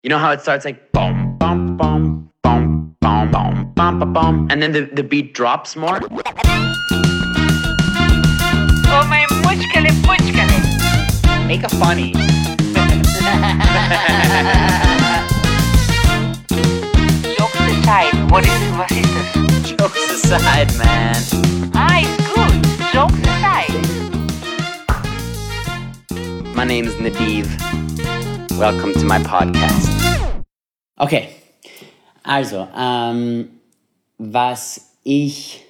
You know how it starts like boom, bum, bum, bum, bum, bum, bum, bum, bum, and then the beat drops more? Oh, my muchkele. Make a funny. Jokes aside, was ist das? Jokes aside, man. Ist gut. Jokes aside. My name's Nadiv. Welcome to my podcast. Okay, also, was ich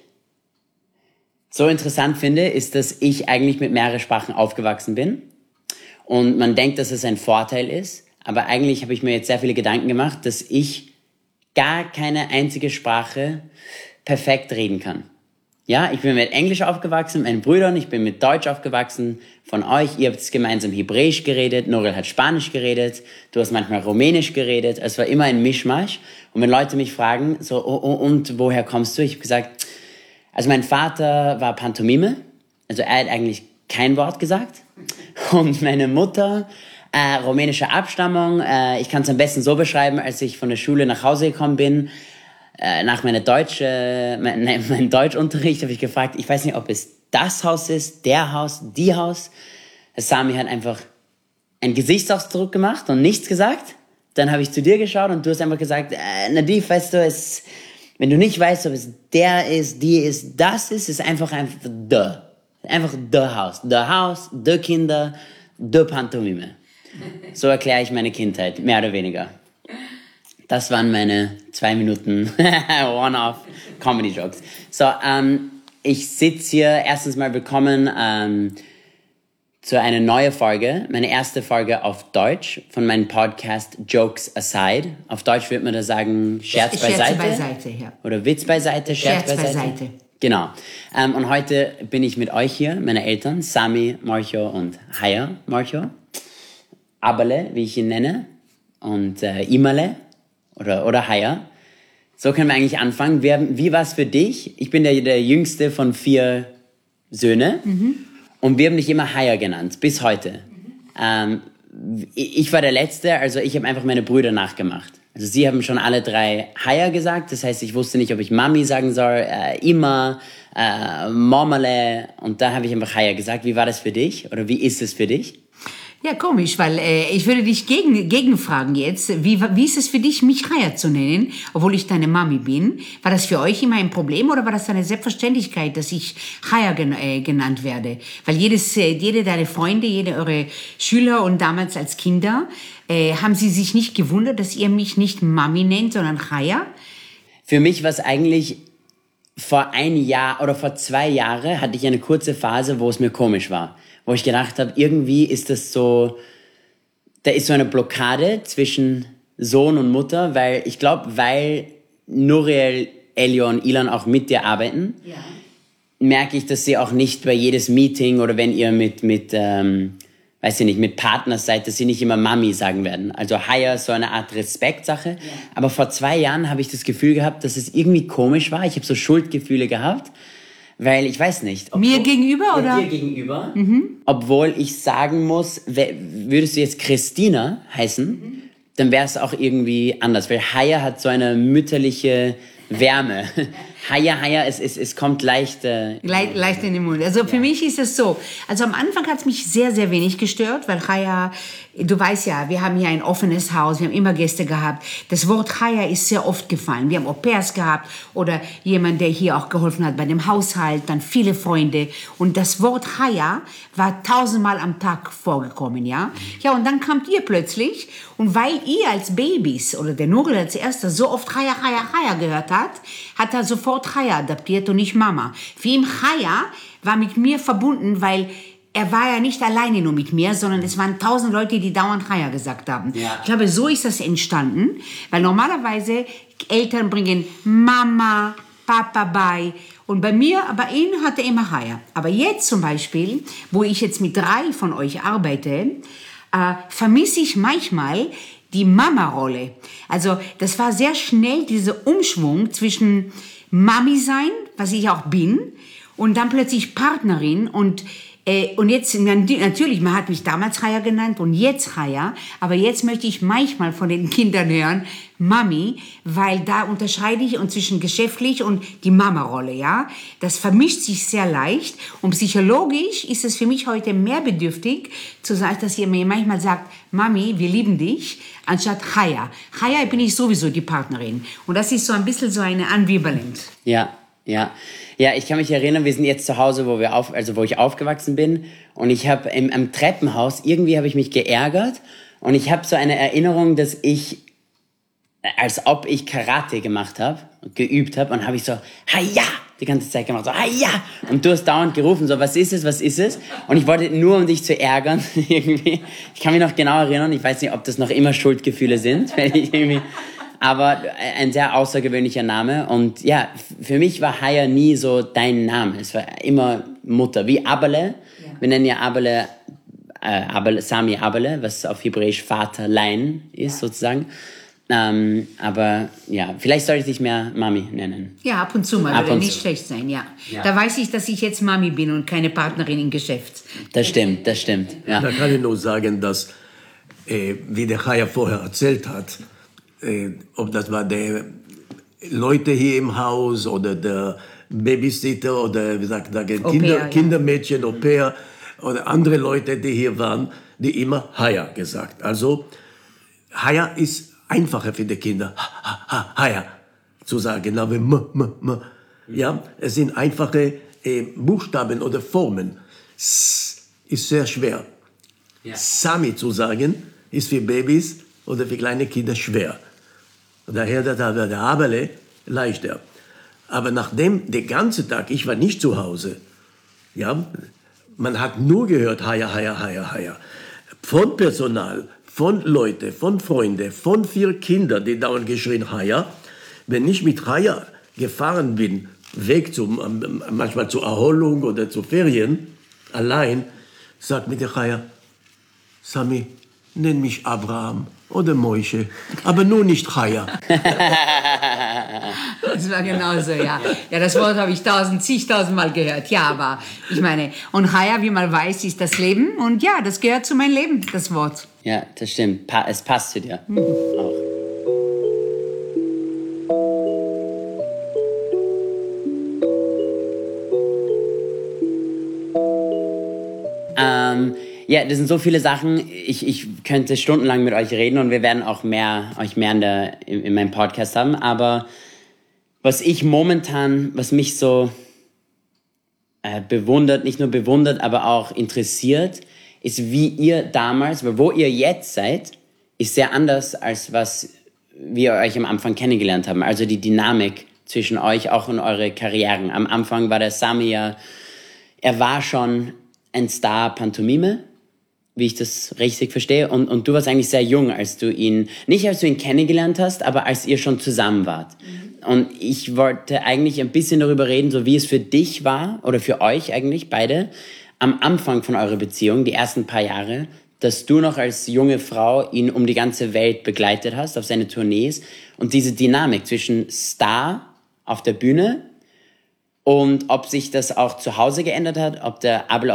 so interessant finde, ist, dass ich eigentlich mit mehreren Sprachen aufgewachsen bin. Und man denkt, dass es ein Vorteil ist. Aber eigentlich habe ich mir jetzt sehr viele Gedanken gemacht, dass ich gar keine einzige Sprache perfekt reden kann. Ja, ich bin mit Englisch aufgewachsen, mit meinen Brüdern, ich bin mit Deutsch aufgewachsen. Von euch, ihr habt gemeinsam Hebräisch geredet, Norel hat Spanisch geredet, du hast manchmal Rumänisch geredet. Es war immer ein Mischmasch. Und wenn Leute mich fragen, so, und woher kommst du? Ich habe gesagt, also mein Vater war Pantomime, also er hat eigentlich kein Wort gesagt. Und meine Mutter, rumänische Abstammung, ich kann es am besten so beschreiben, als ich von der Schule nach Hause gekommen bin, nach meinem Deutschunterricht habe ich gefragt, ich weiß nicht, ob es das Haus ist, der Haus, die Haus. Sami hat einfach einen Gesichtsausdruck gemacht und nichts gesagt. Dann habe ich zu dir geschaut und du hast einfach gesagt, Nadiv, weißt du, wenn du nicht weißt, ob es der ist, die ist, das ist einfach the. Einfach the Haus. The Haus, the Kinder, the Pantomime. So erkläre ich meine Kindheit, mehr oder weniger. Das waren meine 2 Minuten One-Off-Comedy-Jokes. So, ich sitze hier, erstens mal willkommen zu einer neuen Folge, meine erste Folge auf Deutsch von meinem Podcast Jokes Aside. Auf Deutsch würde man da sagen Scherz beiseite. Scherz beiseite, ja. Oder Witz beiseite, Scherz beiseite. Genau. Und heute bin ich mit euch hier, meine Eltern, Sami, Morcho und Haya, Morcho. Abale, wie ich ihn nenne, und Imale. Oder Haya. So können wir eigentlich anfangen. Wie war es für dich? Ich bin der jüngste von 4 Söhnen. Und wir haben dich immer Haya genannt, bis heute. Ich war der Letzte, also ich habe einfach meine Brüder nachgemacht. Also sie haben schon alle 3 Haya gesagt. Das heißt, ich wusste nicht, ob ich Mami sagen soll, Ima, Momale. Und da habe ich einfach Haya gesagt. Wie war das für dich? Oder wie ist es für dich? Ja, komisch, weil ich würde dich gegenfragen jetzt. Wie ist es für dich, mich Haya zu nennen, obwohl ich deine Mami bin? War das für euch immer ein Problem oder war das eine Selbstverständlichkeit, dass ich Haya genannt werde? Weil jede deiner Freunde, jede eure Schüler und damals als Kinder, haben sie sich nicht gewundert, dass ihr mich nicht Mami nennt, sondern Haya? Für mich war es eigentlich vor 1 Jahr oder vor 2 Jahren hatte ich eine kurze Phase, wo es mir komisch war. Wo ich gedacht habe, irgendwie ist das so, da ist so eine Blockade zwischen Sohn und Mutter, weil ich glaube, weil Nuriel, Elio und Ilan auch mit dir arbeiten, ja, merke ich, dass sie auch nicht bei jedes Meeting oder wenn ihr mit Partners seid, dass sie nicht immer Mami sagen werden. Also Haya ist so eine Art Respektsache. Ja. Aber vor 2 Jahren habe ich das Gefühl gehabt, dass es irgendwie komisch war. Ich habe so Schuldgefühle gehabt. Weil ich weiß nicht. Mir gegenüber, oder? Dir gegenüber. Obwohl ich sagen muss, würdest du jetzt Christina heißen, dann wäre es auch irgendwie anders. Weil Haya hat so eine mütterliche Wärme. Haya, es kommt leicht... Leicht in den Mund. Also für mich ist es so. Also am Anfang hat es mich sehr, sehr wenig gestört, weil Haya, du weißt ja, wir haben hier ein offenes Haus, wir haben immer Gäste gehabt. Das Wort Haya ist sehr oft gefallen. Wir haben Au-pairs gehabt oder jemand, der hier auch geholfen hat bei dem Haushalt, dann viele Freunde. Und das Wort Haya war 1000-mal am Tag vorgekommen, ja? Ja, und dann kamt ihr plötzlich und weil ihr als Babys oder der Nurel als Erster so oft Haya gehört hat er sofort Haya adaptiert und nicht Mama. Für ihn Haya war mit mir verbunden, weil er war ja nicht alleine nur mit mir, sondern es waren 1000 Leute, die dauernd Haya gesagt haben. Ja. Ich glaube, so ist das entstanden, weil normalerweise Eltern bringen Mama, Papa bei und bei ihm hatte er immer Haya. Aber jetzt zum Beispiel, wo ich jetzt mit 3 von euch arbeite, vermisse ich manchmal die Mama-Rolle. Also das war sehr schnell dieser Umschwung zwischen Mami sein, was ich auch bin, und dann plötzlich Partnerin. Und Und jetzt, natürlich, man hat mich damals Chaya genannt und jetzt Chaya, aber jetzt möchte ich manchmal von den Kindern hören, Mami, weil da unterscheide ich zwischen geschäftlich und die Mama-Rolle, ja. Das vermischt sich sehr leicht und psychologisch ist es für mich heute mehr bedürftig, zu sagen, dass ihr mir manchmal sagt, Mami, wir lieben dich, anstatt Chaya. Chaya bin ich sowieso die Partnerin und das ist so ein bisschen so eine Ambivalenz. Ja, ich kann mich erinnern, wir sind jetzt zu Hause, wo ich aufgewachsen bin und ich habe am Treppenhaus, irgendwie habe ich mich geärgert und ich habe so eine Erinnerung, dass ich, als ob ich Karate gemacht habe, geübt habe und habe ich so, Hi-ya, die ganze Zeit gemacht, so, Hi-ya, und du hast dauernd gerufen, so, was ist es? Und ich wollte nur, um dich zu ärgern, irgendwie. Ich kann mich noch genau erinnern, ich weiß nicht, ob das noch immer Schuldgefühle sind, aber ein sehr außergewöhnlicher Name. Und ja, für mich war Chaya nie so dein Name. Es war immer Mutter. Wie Abele. Ja. Wir nennen ja Abele, Sami Abele, was auf Hebräisch Vaterlein ist, sozusagen. Aber ja, vielleicht sollte ich dich mehr Mami nennen. Ja, ab und zu mal, würde nicht schlecht sein, ja. Da weiß ich, dass ich jetzt Mami bin und keine Partnerin im Geschäft. Das stimmt. Ja. Da kann ich nur sagen, dass, wie der Chaya vorher erzählt hat, ob das war der Leute hier im Haus oder der Babysitter oder wie sagt man, Kindermädchen, Au pair oder andere Leute, die hier waren, die immer Chaya gesagt. Also Chaya ist einfacher für die Kinder, Chaya zu sagen, aber ja, es sind einfache Buchstaben oder Formen. S ist sehr schwer. Ja. Sami zu sagen ist für Babys oder für kleine Kinder schwer. Daher der Abele leichter. Aber nachdem der ganze Tag, ich war nicht zu Hause, ja, man hat nur gehört, Chaya. Von Personal, von Leuten, von Freunden, von 4 Kindern, die dauernd geschrien, Chaya. Wenn ich mit Chaya gefahren bin, weg manchmal zur Erholung oder zu Ferien, allein, sagt mir der Chaya, Sami, nenn mich Abraham oder Moishe, aber nur nicht Chaya. Das war genauso, ja. Ja, das Wort habe ich zigtausend Mal gehört. Ja, aber ich meine, und Chaya, wie man weiß, ist das Leben. Und ja, das gehört zu meinem Leben, das Wort. Ja, das stimmt. Es passt zu dir. Auch. Ja, das sind so viele Sachen. Ich könnte stundenlang mit euch reden und wir werden auch euch mehr in meinem Podcast haben. Aber was mich so bewundert, nicht nur bewundert, aber auch interessiert, ist, wie ihr damals, weil wo ihr jetzt seid, ist sehr anders, als was wir euch am Anfang kennengelernt haben. Also die Dynamik zwischen euch, auch in eure Karrieren. Am Anfang war der Sami ja, er war schon ein Star Pantomime, wie ich das richtig verstehe. Und du warst eigentlich sehr jung, als du ihn kennengelernt hast, aber als ihr schon zusammen wart. Und ich wollte eigentlich ein bisschen darüber reden, so wie es für dich war, oder für euch eigentlich, beide, am Anfang von eurer Beziehung, die ersten paar Jahre, dass du noch als junge Frau ihn um die ganze Welt begleitet hast, auf seine Tournees. Und diese Dynamik zwischen Star auf der Bühne und ob sich das auch zu Hause geändert hat, ob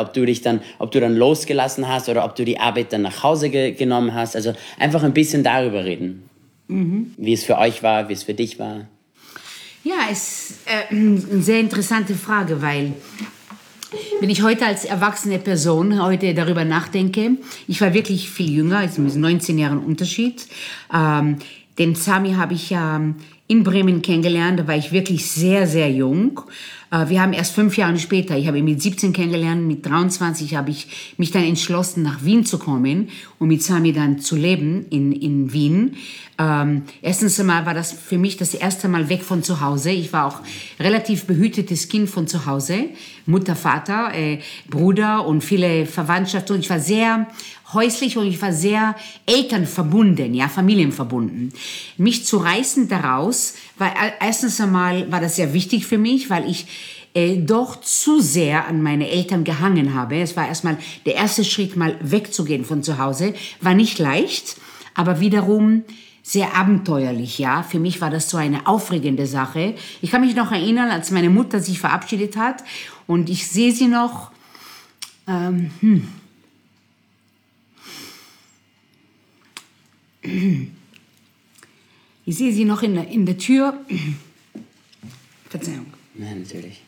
du dann losgelassen hast oder ob du die Arbeit dann nach Hause genommen hast. Also einfach ein bisschen darüber reden, wie es für euch war, wie es für dich war. Ja, es ist eine sehr interessante Frage, weil wenn ich heute als erwachsene Person darüber nachdenke, ich war wirklich viel jünger, also mit 19 Jahren Unterschied. Den Sami habe ich ja in Bremen kennengelernt, da war ich wirklich sehr, sehr jung. Wir haben erst 5 Jahre später, ich habe ihn mit 17 kennengelernt, mit 23 habe ich mich dann entschlossen, nach Wien zu kommen und mit Sami dann zu leben in Wien. Erstens einmal war das für mich das erste Mal weg von zu Hause. Ich war auch relativ behütetes Kind von zu Hause. Mutter, Vater, Bruder und viele Verwandtschaft. Und ich war sehr häuslich und ich war sehr elternverbunden, ja, familienverbunden. Mich zu reißen daraus, weil erstens einmal war das sehr wichtig für mich, weil ich doch zu sehr an meine Eltern gehangen habe. Es war erstmal der erste Schritt, mal wegzugehen von zu Hause. War nicht leicht, aber wiederum sehr abenteuerlich, ja. Für mich war das so eine aufregende Sache. Ich kann mich noch erinnern, als meine Mutter sich verabschiedet hat und ich sehe sie noch Ich sehe sie noch in der Tür. Verzeihung. Nein, natürlich.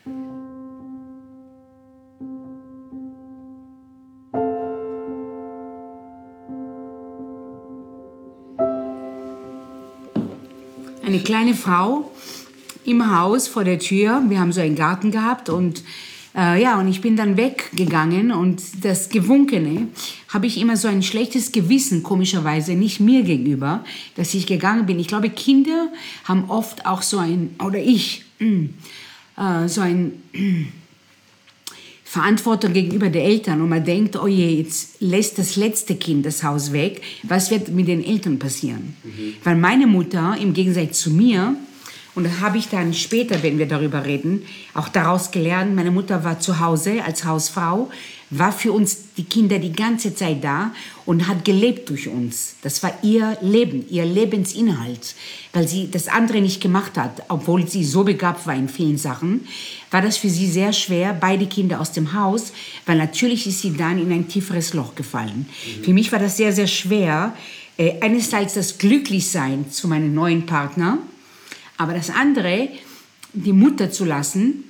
Eine kleine Frau im Haus vor der Tür. Wir haben so einen Garten gehabt und und ich bin dann weggegangen und das Gewunkene habe ich immer so ein schlechtes Gewissen, komischerweise, nicht mir gegenüber, dass ich gegangen bin. Ich glaube, Kinder haben oft auch so Verantwortung gegenüber den Eltern und man denkt, oh je, jetzt lässt das letzte Kind das Haus weg, was wird mit den Eltern passieren? Weil meine Mutter, im Gegensatz zu mir, und das habe ich dann später, wenn wir darüber reden, auch daraus gelernt, meine Mutter war zu Hause als Hausfrau, war für uns die Kinder die ganze Zeit da und hat gelebt durch uns. Das war ihr Leben, ihr Lebensinhalt. Weil sie das andere nicht gemacht hat, obwohl sie so begabt war in vielen Sachen, war das für sie sehr schwer, beide Kinder aus dem Haus, weil natürlich ist sie dann in ein tieferes Loch gefallen. Für mich war das sehr, sehr schwer, einerseits das Glücklichsein zu meinem neuen Partner, aber das andere, die Mutter zu lassen,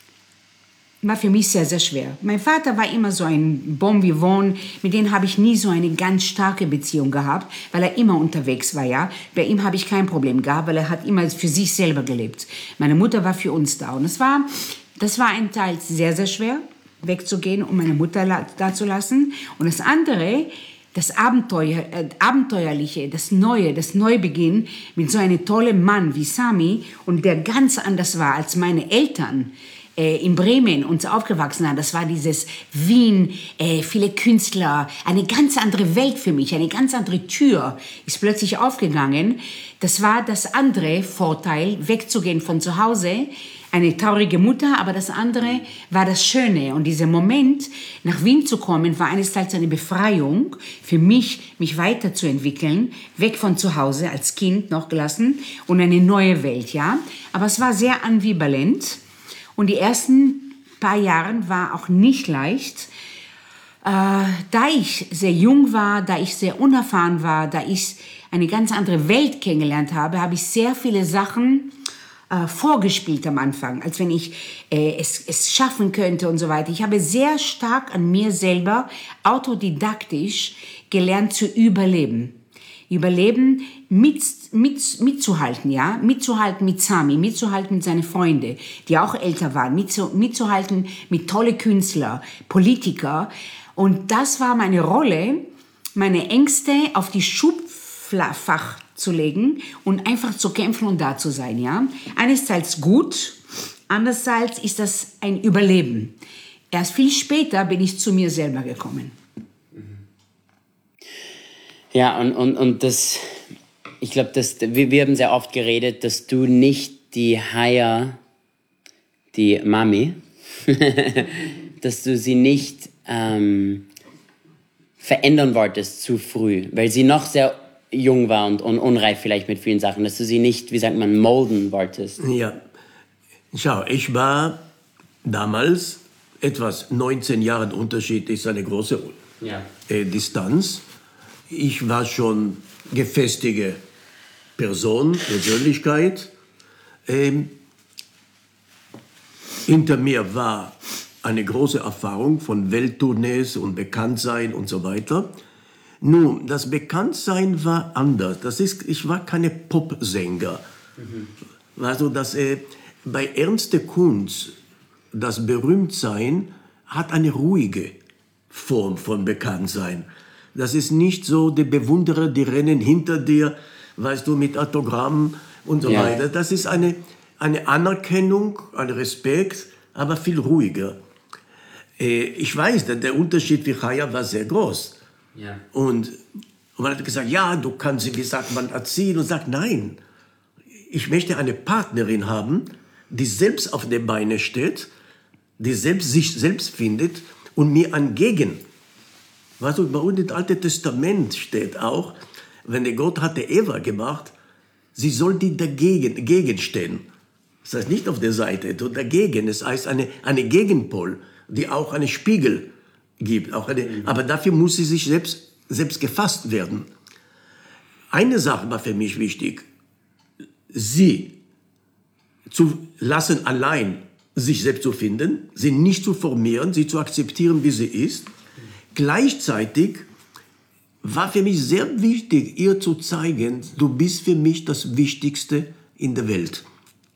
war für mich sehr, sehr schwer. Mein Vater war immer so ein bon vivant, mit dem habe ich nie so eine ganz starke Beziehung gehabt, weil er immer unterwegs war, ja. Bei ihm habe ich kein Problem gehabt, weil er hat immer für sich selber gelebt. Meine Mutter war für uns da und das war ein Teil sehr, sehr schwer, wegzugehen und meine Mutter da zu lassen. Und das andere, das Abenteuerliche, das Neubeginn mit so einem tollen Mann wie Sami und der ganz anders war als meine Eltern in Bremen uns aufgewachsen sind. Das war dieses Wien, viele Künstler, eine ganz andere Welt für mich, eine ganz andere Tür ist plötzlich aufgegangen. Das war das andere Vorteil, wegzugehen von zu Hause. Eine traurige Mutter, aber das andere war das Schöne. Und dieser Moment, nach Wien zu kommen, war einerseits eine Befreiung für mich, mich weiterzuentwickeln, weg von zu Hause, als Kind noch gelassen, und eine neue Welt, ja. Aber es war sehr ambivalent. Und die ersten paar Jahre war auch nicht leicht. Da ich sehr jung war, da ich sehr unerfahren war, da ich eine ganz andere Welt kennengelernt habe, habe ich sehr viele Sachen vorgespielt am Anfang, als wenn ich es schaffen könnte und so weiter. Ich habe sehr stark an mir selber autodidaktisch gelernt zu überleben. Überleben mitzuhalten, ja, mitzuhalten mit Sami, mitzuhalten mit seinen Freunden, die auch älter waren, mitzuhalten mit tollen Künstlern, Politiker. Und das war meine Rolle, meine Ängste auf die Schubfach zu legen und einfach zu kämpfen und da zu sein, ja. Einerseits gut, andererseits ist das ein Überleben. Erst viel später bin ich zu mir selber gekommen. Ja, und das, ich glaube, wir haben sehr oft geredet, dass du nicht die Haya, die Mami, dass du sie nicht verändern wolltest zu früh, weil sie noch sehr jung war und unreif vielleicht mit vielen Sachen, dass du sie nicht, wie sagt man, molden wolltest. Ja, schau, ich war damals etwas 19 Jahre Unterschied, ist eine große Distanz. Ich war schon gefestigte Person, Persönlichkeit. Hinter mir war eine große Erfahrung von Welttournees und Bekanntsein und so weiter. Nun, das Bekanntsein war anders. Ich war keine Popsänger. Also bei ernster Kunst, das Berühmtsein hat eine ruhige Form von Bekanntsein. Das ist nicht so, die Bewunderer, die rennen hinter dir, weißt du, mit Autogrammen und so weiter. Das ist eine Anerkennung, ein Respekt, aber viel ruhiger. Ich weiß, der Unterschied für Chaya war sehr groß. Ja. Und man hat gesagt, ja, du kannst sie, wie sagt man, erziehen. Und sagt, nein, ich möchte eine Partnerin haben, die selbst auf den Beinen steht, die sich selbst findet und mir ein Weißt du, bei uns im Alten Testament steht auch, wenn der Gott hatte Eva gemacht, sie soll die dagegen stehen. Das heißt nicht auf der Seite, dagegen. Das heißt eine Gegenpol, die auch einen Spiegel gibt. Aber dafür muss sie sich selbst gefasst werden. Eine Sache war für mich wichtig, sie zu lassen, allein sich selbst zu finden, sie nicht zu formieren, sie zu akzeptieren, wie sie ist. Gleichzeitig war für mich sehr wichtig, ihr zu zeigen, du bist für mich das Wichtigste in der Welt.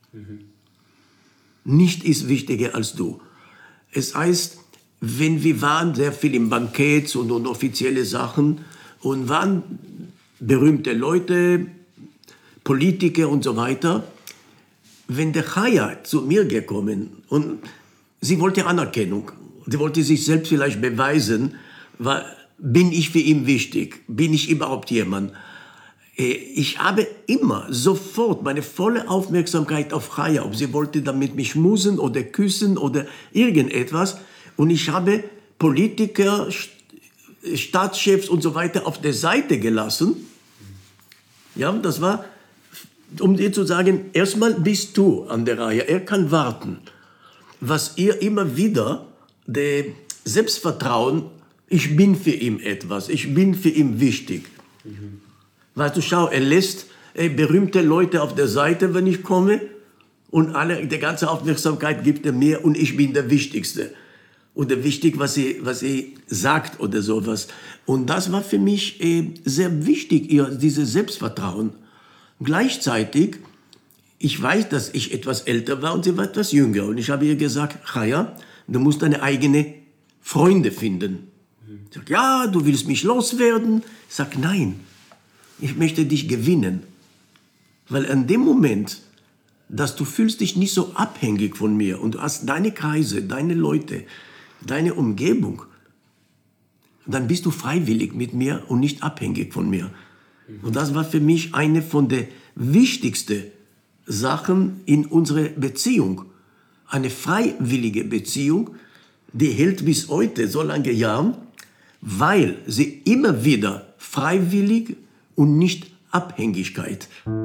Nicht ist wichtiger als du. Es heißt, wenn wir waren sehr viel im Bankett und offizielle Sachen und waren berühmte Leute, Politiker und so weiter, wenn der Chaya zu mir gekommen und sie wollte Anerkennung, sie wollte sich selbst vielleicht beweisen, bin ich für ihn wichtig, bin ich überhaupt jemand? Ich habe immer sofort meine volle Aufmerksamkeit auf Chaya, ob sie wollte damit mich schmusen oder küssen oder irgendetwas. Und ich habe Politiker, Staatschefs und so weiter auf der Seite gelassen. Ja, das war, um dir zu sagen, erstmal bist du an der Reihe, er kann warten. Was ihr immer wieder, das Selbstvertrauen, ich bin für ihn etwas, ich bin für ihn wichtig. Weißt du, schau, er lässt berühmte Leute auf der Seite, wenn ich komme, und die ganze Aufmerksamkeit gibt er mir und ich bin der Wichtigste. Oder wichtig, was sie sagt oder sowas. Und das war für mich sehr wichtig, dieses Selbstvertrauen. Gleichzeitig, ich weiß, dass ich etwas älter war und sie war etwas jünger. Und ich habe ihr gesagt, Chaya, du musst deine eigenen Freunde finden. Ich sage, ja, du willst mich loswerden. Ich sage, nein, ich möchte dich gewinnen. Weil in dem Moment, dass du fühlst dich nicht so abhängig von mir und du hast deine Kreise, deine Leute, deine Umgebung, dann bist du freiwillig mit mir und nicht abhängig von mir. Und das war für mich eine von den wichtigsten Sachen in unserer Beziehung. Eine freiwillige Beziehung, die hält bis heute so lange Jahre, weil sie immer wieder freiwillig und nicht Abhängigkeit.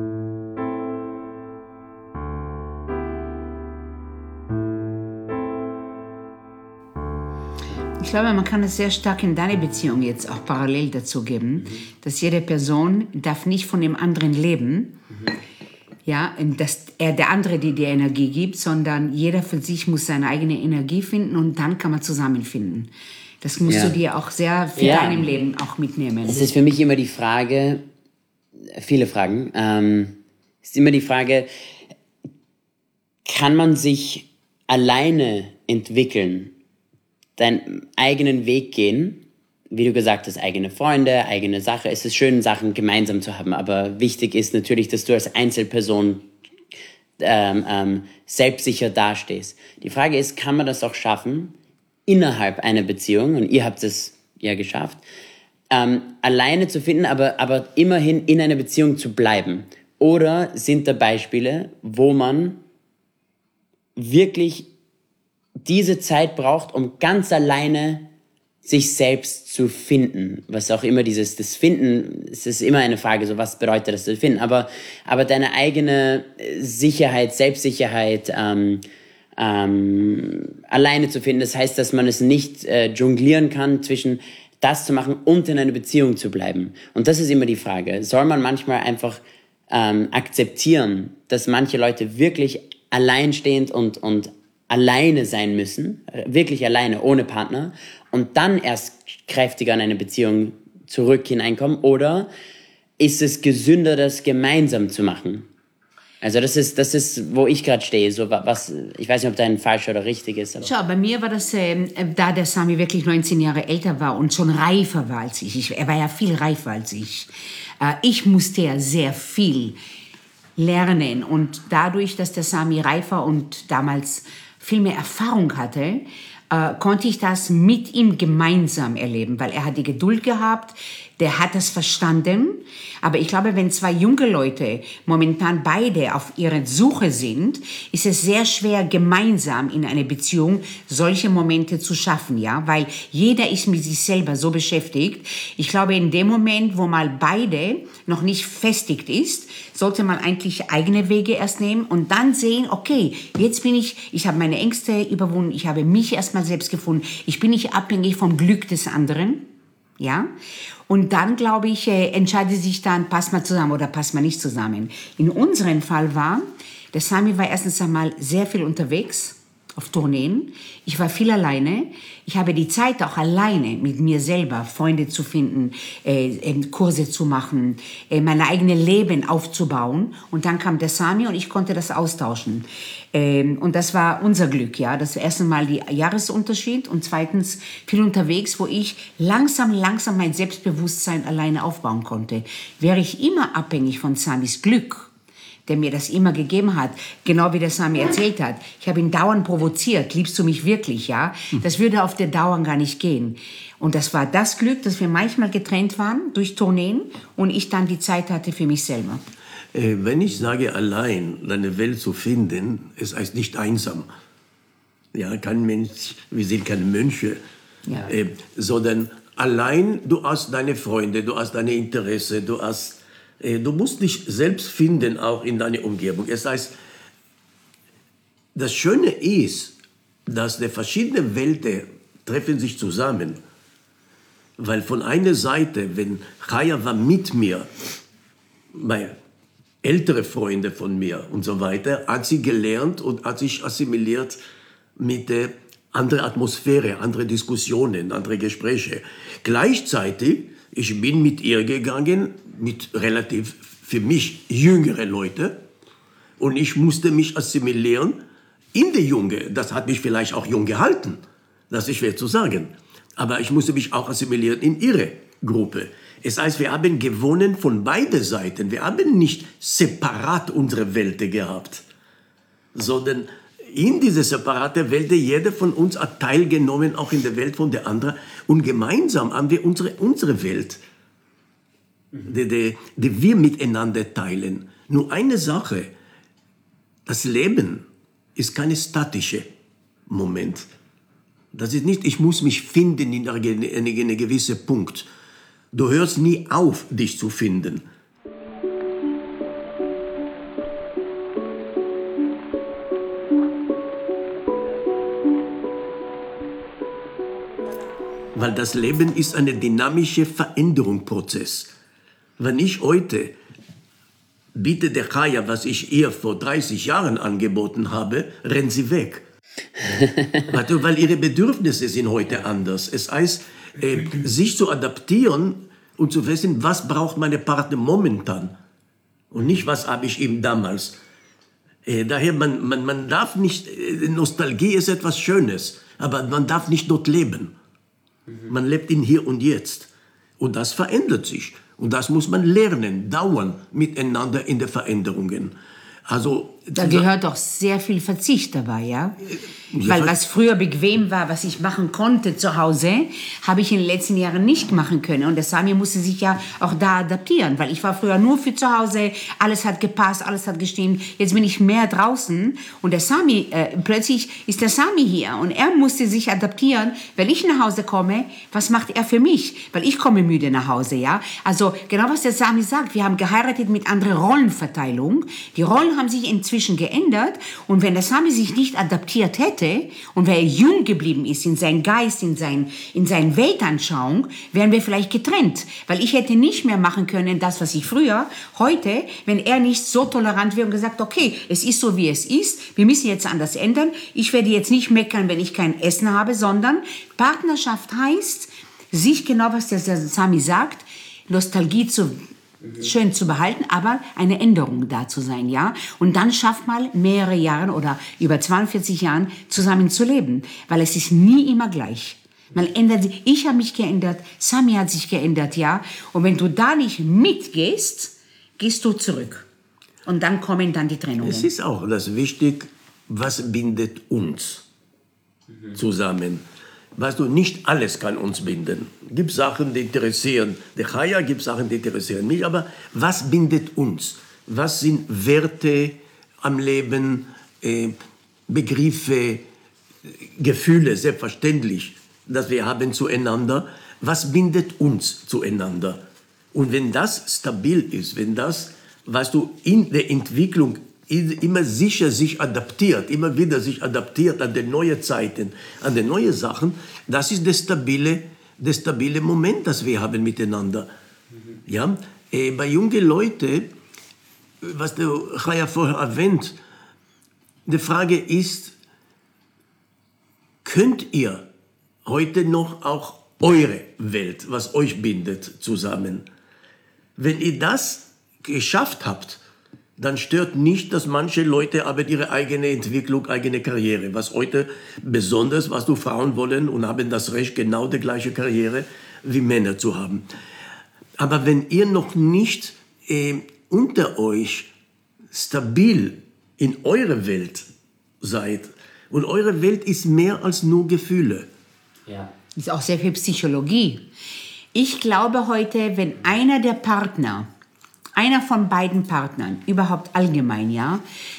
Ich glaube, man kann es sehr stark in deine Beziehung jetzt auch parallel dazu geben, dass jede Person darf nicht von dem anderen leben, ja, dass er der andere die Energie gibt, sondern jeder für sich muss seine eigene Energie finden und dann kann man zusammenfinden. Das musst du dir auch sehr für deinem Leben auch mitnehmen. Es ist für mich immer die Frage, viele Fragen, es ist immer die Frage, kann man sich alleine entwickeln, deinen eigenen Weg gehen, wie du gesagt hast, eigene Freunde, eigene Sache. Es ist schön, Sachen gemeinsam zu haben, aber wichtig ist natürlich, dass du als Einzelperson selbstsicher dastehst. Die Frage ist, kann man das auch schaffen, innerhalb einer Beziehung, und ihr habt es ja geschafft, alleine zu finden, aber immerhin in einer Beziehung zu bleiben? Oder sind da Beispiele, wo man wirklich diese Zeit braucht, um ganz alleine sich selbst zu finden? Was auch immer das Finden, es ist immer eine Frage, so was bedeutet das zu finden, aber deine eigene Sicherheit, Selbstsicherheit alleine zu finden, das heißt, dass man es nicht jonglieren kann zwischen das zu machen und in einer Beziehung zu bleiben. Und das ist immer die Frage. Soll man manchmal einfach akzeptieren, dass manche Leute wirklich alleinstehend und alleine sein müssen, wirklich alleine, ohne Partner, und dann erst kräftiger in eine Beziehung zurück hineinkommen? Oder ist es gesünder, das gemeinsam zu machen? Also das ist, wo ich gerade stehe. So was, ich weiß nicht, ob das falsch oder richtig ist. Aber. Schau, bei mir war das, da der Sami wirklich 19 Jahre älter war und schon reifer war als ich. Er war ja viel reifer als ich. Ich musste ja sehr viel lernen. Und dadurch, dass der Sami reifer und damals viel mehr Erfahrung hatte, konnte ich das mit ihm gemeinsam erleben, weil er hat die Geduld gehabt, der hat das verstanden. Aber ich glaube, wenn zwei junge Leute momentan beide auf ihrer Suche sind, ist es sehr schwer, gemeinsam in einer Beziehung solche Momente zu schaffen, ja, weil jeder ist mit sich selber so beschäftigt. Ich glaube, in dem Moment, wo mal beide noch nicht festigt ist, sollte man eigentlich eigene Wege erst nehmen und dann sehen, okay, jetzt ich habe meine Ängste überwunden, ich habe mich erstmal selbst gefunden, ich bin nicht abhängig vom Glück des anderen, ja. Und dann, glaube ich, entscheidet sich dann, passt man zusammen oder passt man nicht zusammen. In unserem Fall der Sami war erstens einmal sehr viel unterwegs, auf Tourneen. Ich war viel alleine. Ich habe die Zeit auch alleine mit mir selber Freunde zu finden, Kurse zu machen, mein eigenes Leben aufzubauen. Und dann kam der Sami und ich konnte das austauschen. Und das war unser Glück, ja. Das war erstens mal der Jahresunterschied und zweitens viel unterwegs, wo ich langsam mein Selbstbewusstsein alleine aufbauen konnte. Wäre ich immer abhängig von Samis Glück, der mir das immer gegeben hat, genau wie der Sami erzählt hat. Ich habe ihn dauernd provoziert, liebst du mich wirklich, ja? Das würde auf der Dauer gar nicht gehen. Und das war das Glück, dass wir manchmal getrennt waren durch Tourneen und ich dann die Zeit hatte für mich selber. Wenn ich sage, allein deine Welt zu finden, es heißt nicht einsam. Ja, kein Mensch, wir sind keine Mönche, Ja. Sondern allein du hast deine Freunde, du hast deine Interesse, du musst dich selbst finden, auch in deiner Umgebung. Das heißt, das Schöne ist, dass die verschiedenen Welten treffen sich zusammen. Weil von einer Seite, wenn Chaya war mit mir, bei ältere Freunde von mir und so weiter, hat sie gelernt und hat sich assimiliert mit der anderen Atmosphäre, andere Diskussionen, andere Gespräche. Gleichzeitig, ich bin mit ihr gegangen, mit relativ für mich jüngere Leute und ich musste mich assimilieren in die Junge. Das hat mich vielleicht auch jung gehalten, das ist schwer zu sagen. Aber ich musste mich auch assimilieren in ihre Gruppe. Es heißt, wir haben gewonnen von beiden Seiten. Wir haben nicht separat unsere Welten gehabt, sondern in diese separate Welt, jeder von uns hat teilgenommen, auch in der Welt von der anderen. Und gemeinsam haben wir unsere Welt, die wir miteinander teilen. Nur eine Sache, das Leben ist kein statischer Moment. Das ist nicht, ich muss mich finden in einem gewissen Punkt. Du hörst nie auf, dich zu finden. Weil das Leben ist ein dynamischer Veränderungsprozess. Wenn ich heute biete der Chaya, was ich ihr vor 30 Jahren angeboten habe, rennt sie weg. Weil ihre Bedürfnisse sind heute anders. Es heißt, sich zu adaptieren und zu wissen, was braucht meine Partner momentan und nicht, was habe ich ihm damals. Daher, man darf nicht, Nostalgie ist etwas Schönes, aber man darf nicht dort leben. Man lebt in Hier und Jetzt. Und das verändert sich. Und das muss man lernen, dauern miteinander in den Veränderungen. Also, Da gehört doch sehr viel Verzicht dabei, ja? Weil was früher bequem war, was ich machen konnte zu Hause, habe ich in den letzten Jahren nicht machen können. Und der Sami musste sich ja auch da adaptieren, weil ich war früher nur für zu Hause, alles hat gepasst, alles hat gestimmt. Jetzt bin ich mehr draußen und der Sami, plötzlich ist der Sami hier und er musste sich adaptieren, weil ich nach Hause komme, was macht er für mich? Weil ich komme müde nach Hause, ja? Also genau was der Sami sagt, wir haben geheiratet mit anderer Rollenverteilung. Die Rollen haben sich inzwischen geändert und wenn der Sami sich nicht adaptiert hätte und wenn er jung geblieben ist in seinem Geist, in seiner Weltanschauung, wären wir vielleicht getrennt, weil ich hätte nicht mehr machen können das, was ich früher, heute, wenn er nicht so tolerant wäre und gesagt, okay, es ist so, wie es ist, wir müssen jetzt anders ändern, ich werde jetzt nicht meckern, wenn ich kein Essen habe, sondern Partnerschaft heißt, sich genau, was der Sami sagt, Nostalgie schön zu behalten, aber eine Änderung da zu sein, ja? Und dann schafft man mehrere Jahre oder über 42 Jahren zusammen zu leben, weil es ist nie immer gleich. Man ändert sich, ich habe mich geändert, Sami hat sich geändert, ja? Und wenn du da nicht mitgehst, gehst du zurück. Und dann kommen dann die Trennungen. Es ist auch das Wichtige, was bindet uns zusammen. Weißt du, nicht alles kann uns binden. Es gibt Sachen, die interessieren der Chaya, gibt Sachen, die interessieren mich. Aber was bindet uns? Was sind Werte am Leben, Begriffe, Gefühle, selbstverständlich, dass wir haben zueinander? Was bindet uns zueinander? Und wenn das stabil ist, wenn das, was du in der Entwicklung immer sicher sich adaptiert, immer wieder sich adaptiert an die neuen Zeiten, an die neuen Sachen, das ist das stabile Moment, das wir haben miteinander. Ja? Bei jungen Leuten, was der Chaya vorher erwähnt, die Frage ist, könnt ihr heute noch auch eure Welt, was euch bindet, zusammen? Wenn ihr das geschafft habt, dann stört nicht, dass manche Leute aber ihre eigene Entwicklung, eigene Karriere, was heute besonders, was du Frauen wollen und haben das Recht, genau die gleiche Karriere wie Männer zu haben. Aber wenn ihr noch nicht unter euch stabil in eurer Welt seid, und eure Welt ist mehr als nur Gefühle. Ja. Ist auch sehr viel Psychologie. Ich glaube heute, wenn einer von beiden Partnern, überhaupt allgemein, ja,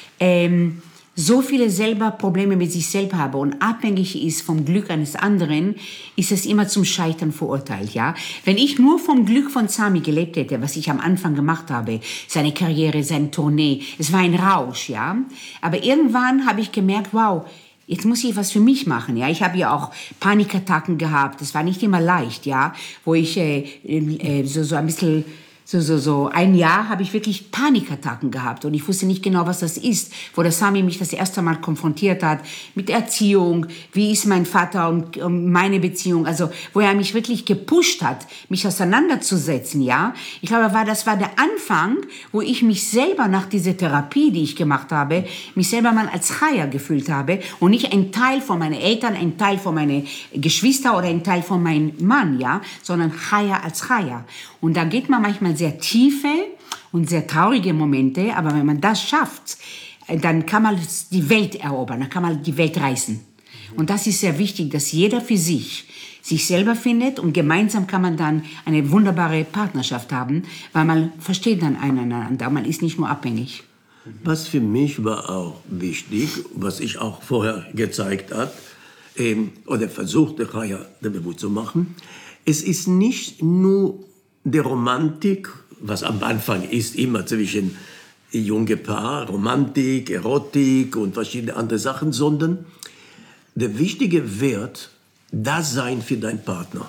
so viele selber Probleme mit sich selber habe und abhängig ist vom Glück eines anderen, ist es immer zum Scheitern verurteilt, ja. Wenn ich nur vom Glück von Sami gelebt hätte, was ich am Anfang gemacht habe, seine Karriere, seine Tournee, es war ein Rausch, ja. Aber irgendwann habe ich gemerkt, wow, jetzt muss ich was für mich machen, ja. Ich habe ja auch Panikattacken gehabt. Das war nicht immer leicht, ja. Wo ich so ein bisschen so ein Jahr habe ich wirklich Panikattacken gehabt und ich wusste nicht genau, was das ist, wo der Sami mich das erste Mal konfrontiert hat mit Erziehung, wie ist mein Vater und meine Beziehung, also wo er mich wirklich gepusht hat, mich auseinanderzusetzen, ja. Ich glaube, das war der Anfang, wo ich mich selber nach dieser Therapie, die ich gemacht habe, mich selber mal als Chaya gefühlt habe und nicht ein Teil von meinen Eltern, ein Teil von meinen Geschwistern oder ein Teil von meinem Mann, ja, sondern Chaya als Chaya. Und da geht man manchmal sehr tiefe und sehr traurige Momente, aber wenn man das schafft, dann kann man die Welt erobern, dann kann man die Welt reißen. Und das ist sehr wichtig, dass jeder für sich selber findet und gemeinsam kann man dann eine wunderbare Partnerschaft haben, weil man versteht dann einander, man ist nicht nur abhängig. Was für mich war auch wichtig, was ich auch vorher gezeigt habe, oder versuchte, Chaya bewusst zu machen, es ist nicht nur die Romantik, was am Anfang ist, immer zwischen junge Paar, Romantik, Erotik und verschiedene andere Sachen, sondern der wichtige Wert, das Sein für deinen Partner.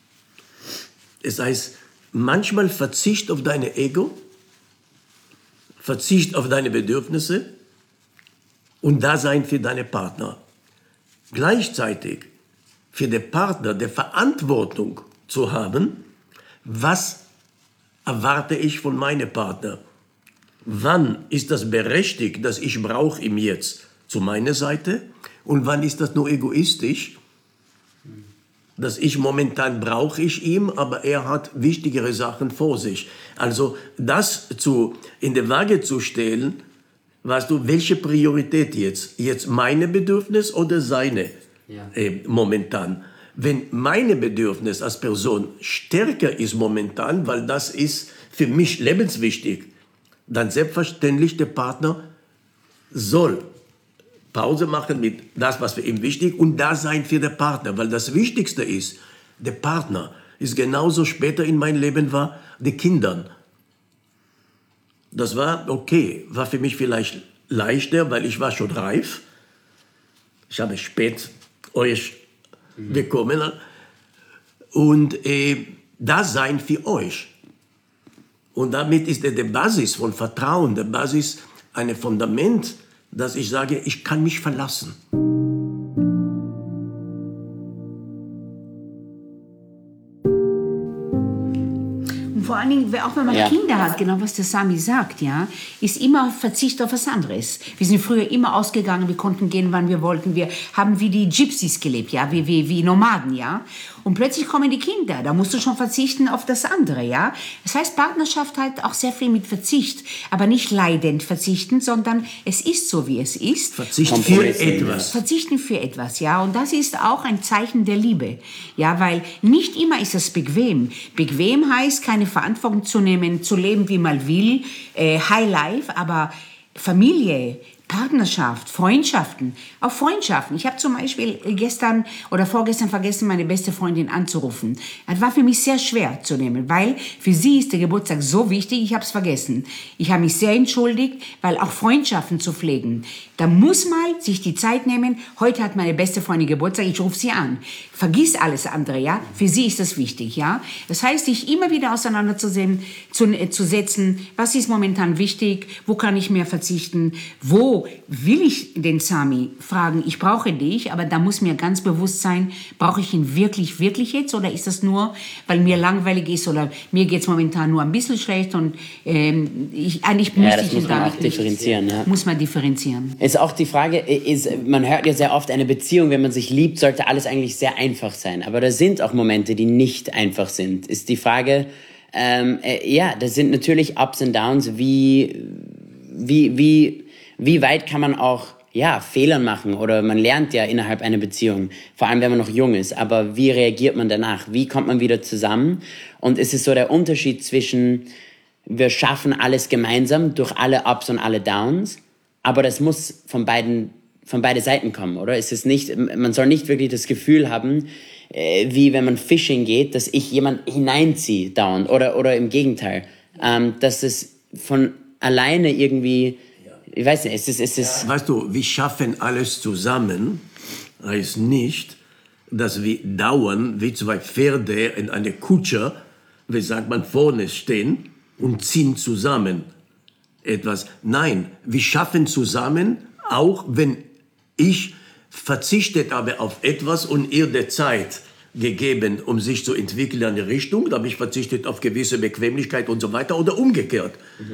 Das heißt, manchmal Verzicht auf deine Ego, Verzicht auf deine Bedürfnisse und Dasein für deine Partner. Gleichzeitig für den Partner die Verantwortung zu haben, was erwarte ich von meinem Partner? Wann ist das berechtigt, dass ich brauche ihn jetzt zu meiner Seite? Und wann ist das nur egoistisch, dass ich momentan brauche ich ihn, aber er hat wichtigere Sachen vor sich. Also das in die Waage zu stellen, weißt du, welche Priorität jetzt? Jetzt meine Bedürfnis oder seine momentan? Wenn meine Bedürfnis als Person stärker ist momentan, weil das ist für mich lebenswichtig, dann selbstverständlich der Partner soll Pause machen mit das, was für ihn wichtig und da sein für den Partner, weil das Wichtigste ist, der Partner ist genauso später in meinem Leben war, die Kinder. Das war okay, war für mich vielleicht leichter, weil ich war schon reif. Ich habe spät euch bekommen und das sein für euch. Und damit ist die Basis von Vertrauen, die Basis, ein Fundament, dass ich sage, ich kann mich verlassen. Vor allen Dingen, auch wenn man Kinder hat, genau was der Sami sagt, ja, ist immer Verzicht auf was anderes. Wir sind früher immer ausgegangen, wir konnten gehen, wann wir wollten. Wir haben wie die Gypsies gelebt, ja, wie Nomaden, ja. Und plötzlich kommen die Kinder, da musst du schon verzichten auf das andere, ja. Das heißt, Partnerschaft hat auch sehr viel mit Verzicht, aber nicht leidend verzichten, sondern es ist so, wie es ist. Verzichten für etwas. Verzichten für etwas, ja. Und das ist auch ein Zeichen der Liebe, ja, weil nicht immer ist es bequem. Bequem heißt, keine Verantwortung zu nehmen, zu leben, wie man will, High Life, aber Familie, Partnerschaft, Freundschaften, auch Freundschaften. Ich habe zum Beispiel gestern oder vorgestern vergessen, meine beste Freundin anzurufen. Das war für mich sehr schwer zu nehmen, weil für sie ist der Geburtstag so wichtig, ich habe es vergessen. Ich habe mich sehr entschuldigt, weil auch Freundschaften zu pflegen, da muss man sich die Zeit nehmen. Heute hat meine beste Freundin Geburtstag, ich rufe sie an. Vergiss alles andere, ja? Für sie ist das wichtig, ja? Das heißt, sich immer wieder auseinanderzusetzen, zu setzen, was ist momentan wichtig, wo kann ich mehr verzichten, wo will ich den Sami fragen, ich brauche dich, aber da muss mir ganz bewusst sein, brauche ich ihn wirklich, wirklich jetzt oder ist das nur, weil mir langweilig ist oder mir geht es momentan nur ein bisschen schlecht und eigentlich müsste ich ihn da nicht differenzieren. Ja. Muss man differenzieren. Ist auch die Frage, man hört ja sehr oft, eine Beziehung, wenn man sich liebt, sollte alles eigentlich sehr einfach sein. Aber da sind auch Momente, die nicht einfach sind. Ist die Frage, das sind natürlich Ups und Downs. Wie weit kann man auch Fehler machen oder man lernt ja innerhalb einer Beziehung, vor allem wenn man noch jung ist. Aber wie reagiert man danach? Wie kommt man wieder zusammen? Und es ist so der Unterschied zwischen, wir schaffen alles gemeinsam durch alle Ups und alle Downs. Aber das muss von beide Seiten kommen, oder? Es ist nicht, man soll nicht wirklich das Gefühl haben, wie wenn man Fishing geht, dass ich jemand hineinziehe dauernd oder im Gegenteil, dass es von alleine irgendwie, ich weiß nicht, es ist. Weißt du, wir schaffen alles zusammen, heißt nicht, dass wir dauernd wie zwei Pferde in einer Kutsche, wie sagt man, vorne stehen und ziehen zusammen etwas. Nein, wir schaffen zusammen, auch wenn ich verzichtet habe auf etwas und ihr der Zeit gegeben, um sich zu entwickeln in eine Richtung, da habe ich verzichtet auf gewisse Bequemlichkeit und so weiter oder umgekehrt.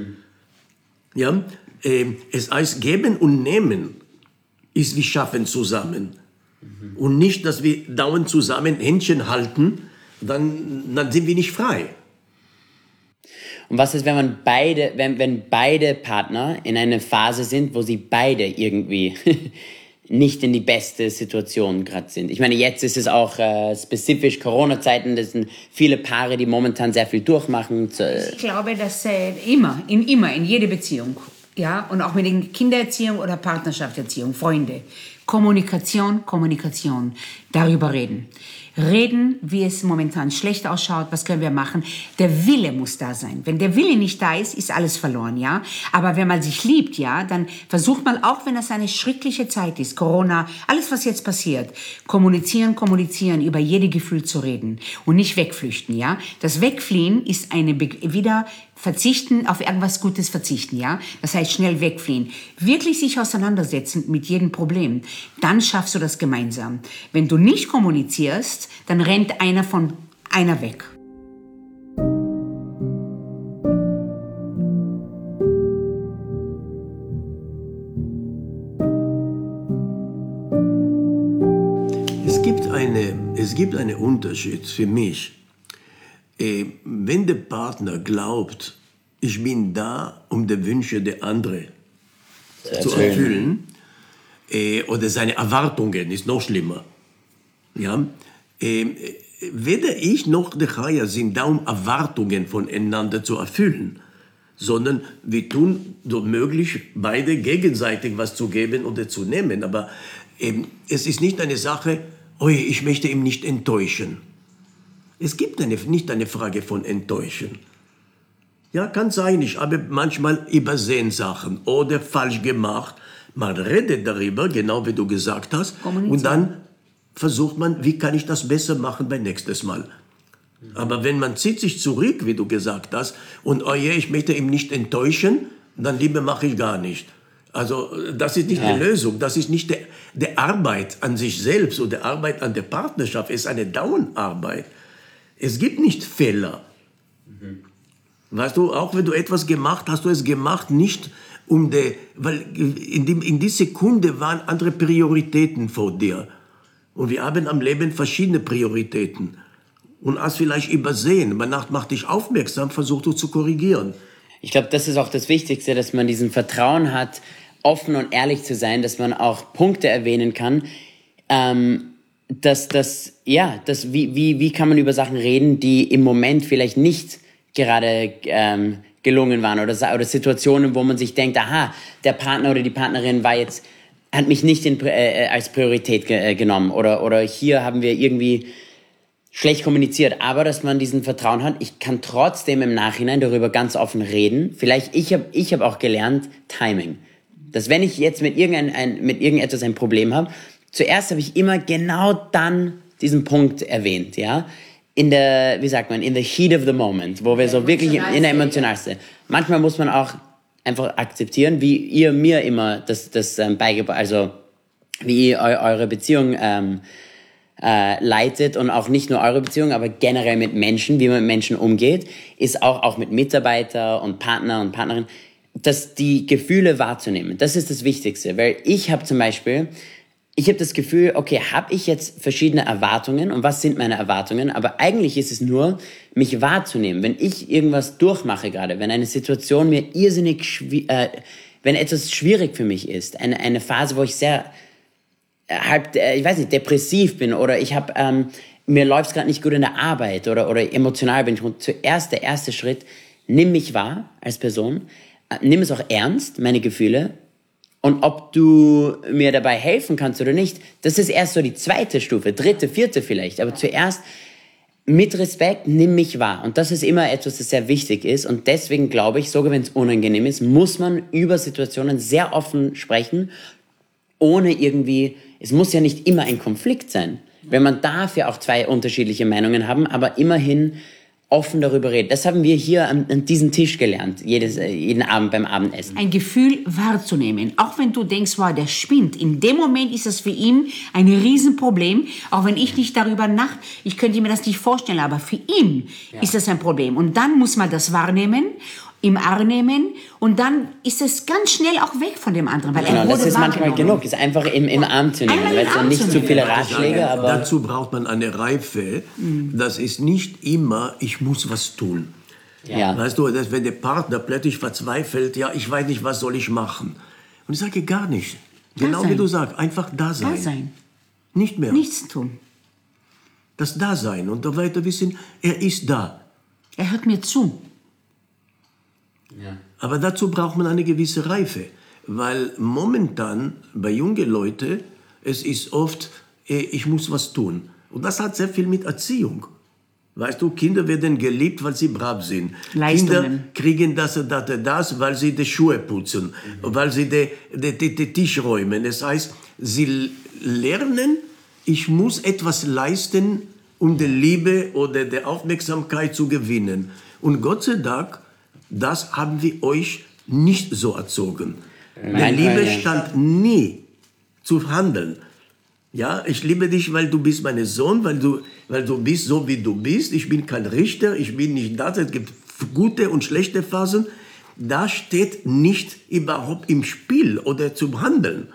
Ja, es heißt geben und nehmen ist wir schaffen zusammen und nicht, dass wir dauernd zusammen Händchen halten, dann sind wir nicht frei. Und was ist, wenn beide Partner in einer Phase sind, wo sie beide irgendwie nicht in die beste Situation gerade sind? Ich meine, jetzt ist es auch spezifisch Corona-Zeiten, das sind viele Paare, die momentan sehr viel durchmachen. Ich glaube, dass in jede Beziehung, ja, und auch mit den Kindererziehung oder Partnerschaftserziehung, Freunde, Kommunikation, darüber reden, wie es momentan schlecht ausschaut, was können wir machen. Der Wille muss da sein. Wenn der Wille nicht da ist, ist alles verloren, ja. Aber wenn man sich liebt, ja, dann versucht man, auch wenn das eine schreckliche Zeit ist, Corona, alles, was jetzt passiert, kommunizieren, über jede Gefühl zu reden und nicht wegflüchten, ja. Das Wegfliehen ist wieder verzichten, auf irgendwas Gutes verzichten, ja. Das heißt, schnell wegfliehen. Wirklich sich auseinandersetzen mit jedem Problem. Dann schaffst du das gemeinsam. Wenn du nicht kommunizierst, dann rennt einer weg. Es gibt einen Unterschied für mich. Wenn der Partner glaubt, ich bin da, um die Wünsche der anderen zu erfüllen, oder seine Erwartungen, ist noch schlimmer. Ja? Weder ich noch der Chaya sind da, um Erwartungen voneinander zu erfüllen, sondern wir tun so möglich, beide gegenseitig was zu geben oder zu nehmen. Aber es ist nicht eine Sache, ich möchte ihn nicht enttäuschen. Es gibt nicht eine Frage von enttäuschen. Ja, kann sein, ich habe manchmal übersehen Sachen oder falsch gemacht. Man redet darüber, genau wie du gesagt hast, und dann versucht man, wie kann ich das besser machen beim nächsten Mal. Aber wenn man zieht sich zurück, wie du gesagt hast, und ich möchte ihn nicht enttäuschen, dann lieber mache ich gar nicht. Also das ist nicht die Lösung, das ist nicht die Arbeit an sich selbst oder die Arbeit an der Partnerschaft, es ist eine Dauerarbeit. Es gibt nicht Fehler. Weißt du, auch wenn du etwas gemacht hast, du es gemacht nicht weil in die Sekunde waren andere Prioritäten vor dir. Und wir haben am Leben verschiedene Prioritäten. Und hast vielleicht übersehen, man macht dich aufmerksam, versucht du zu korrigieren. Ich glaube, das ist auch das Wichtigste, dass man diesen Vertrauen hat, offen und ehrlich zu sein, dass man auch Punkte erwähnen kann, wie kann man über Sachen reden, die im Moment vielleicht nicht gerade gelungen waren oder Situationen, wo man sich denkt, aha, der Partner oder die Partnerin hat mich nicht als Priorität genommen oder hier haben wir irgendwie schlecht kommuniziert, aber dass man diesen Vertrauen hat, ich kann trotzdem im Nachhinein darüber ganz offen reden. Vielleicht, ich hab auch gelernt, Timing. Dass wenn ich jetzt mit irgendetwas ein Problem habe, zuerst habe ich immer genau dann diesen Punkt erwähnt, ja. In the heat of the moment, wo wir so wirklich in der emotionalste. Manchmal muss man auch einfach akzeptieren, wie ihr mir immer das beigebracht, also wie ihr eure Beziehung leitet und auch nicht nur eure Beziehung, aber generell mit Menschen, wie man mit Menschen umgeht, ist auch mit Mitarbeiter und Partner und Partnerin, dass die Gefühle wahrzunehmen. Das ist das Wichtigste, weil ich habe das Gefühl, okay, habe ich jetzt verschiedene Erwartungen und was sind meine Erwartungen? Aber eigentlich ist es nur, mich wahrzunehmen. Wenn ich irgendwas durchmache gerade, wenn eine Situation mir wenn etwas schwierig für mich ist, eine Phase, wo ich sehr depressiv bin oder mir läuft es gerade nicht gut in der Arbeit oder emotional bin ich. Zuerst der erste Schritt, nimm mich wahr als Person, nimm es auch ernst, meine Gefühle. Und ob du mir dabei helfen kannst oder nicht, das ist erst so die zweite Stufe, dritte, vierte vielleicht. Aber zuerst mit Respekt, nimm mich wahr. Und das ist immer etwas, das sehr wichtig ist. Und deswegen glaube ich, sogar wenn es unangenehm ist, muss man über Situationen sehr offen sprechen, ohne es muss ja nicht immer ein Konflikt sein. Wenn man darf ja auch zwei unterschiedliche Meinungen haben, aber immerhin offen darüber reden. Das haben wir hier an diesem Tisch gelernt, jeden Abend beim Abendessen. Ein Gefühl wahrzunehmen. Auch wenn du denkst, wow, der spinnt. In dem Moment ist das für ihn ein Riesenproblem. Auch wenn ich nicht darüber ich könnte mir das nicht vorstellen, aber für ihn ist das ein Problem. Und dann muss man das wahrnehmen, im Arm nehmen und dann ist es ganz schnell auch weg von dem anderen. Weil Genau, das ist manchmal genug, ist einfach im Arm zu nehmen, weil es dann nicht zu viele Ratschläge, aber... Dazu braucht man eine Reife. Das ist nicht immer, ich muss was tun. Ja. Weißt du, dass wenn der Partner plötzlich verzweifelt, ja, ich weiß nicht, was soll ich machen. Und ich sage gar nicht. Genau wie du sagst, einfach da sein. Da sein. Nicht mehr. Nichts tun. Das Dasein und da weiter wissen, er ist da. Er hört mir zu. Ja. Aber dazu braucht man eine gewisse Reife, weil momentan bei jungen Leuten, es ist oft, ich muss was tun. Und das hat sehr viel mit Erziehung. Weißt du, Kinder werden geliebt, weil sie brav sind. Leistungen. Kinder kriegen das, weil sie die Schuhe putzen, weil sie den Tisch räumen. Das heißt, sie lernen, ich muss etwas leisten, um die Liebe oder die Aufmerksamkeit zu gewinnen. Und Gott sei Dank, das haben wir euch nicht so erzogen. Die Liebe stand nie zu handeln. Ja, ich liebe dich, weil du bist mein Sohn, weil du bist so, wie du bist. Ich bin kein Richter, ich bin nicht das. Es gibt gute und schlechte Phasen. Das steht nicht überhaupt im Spiel oder zum Handeln.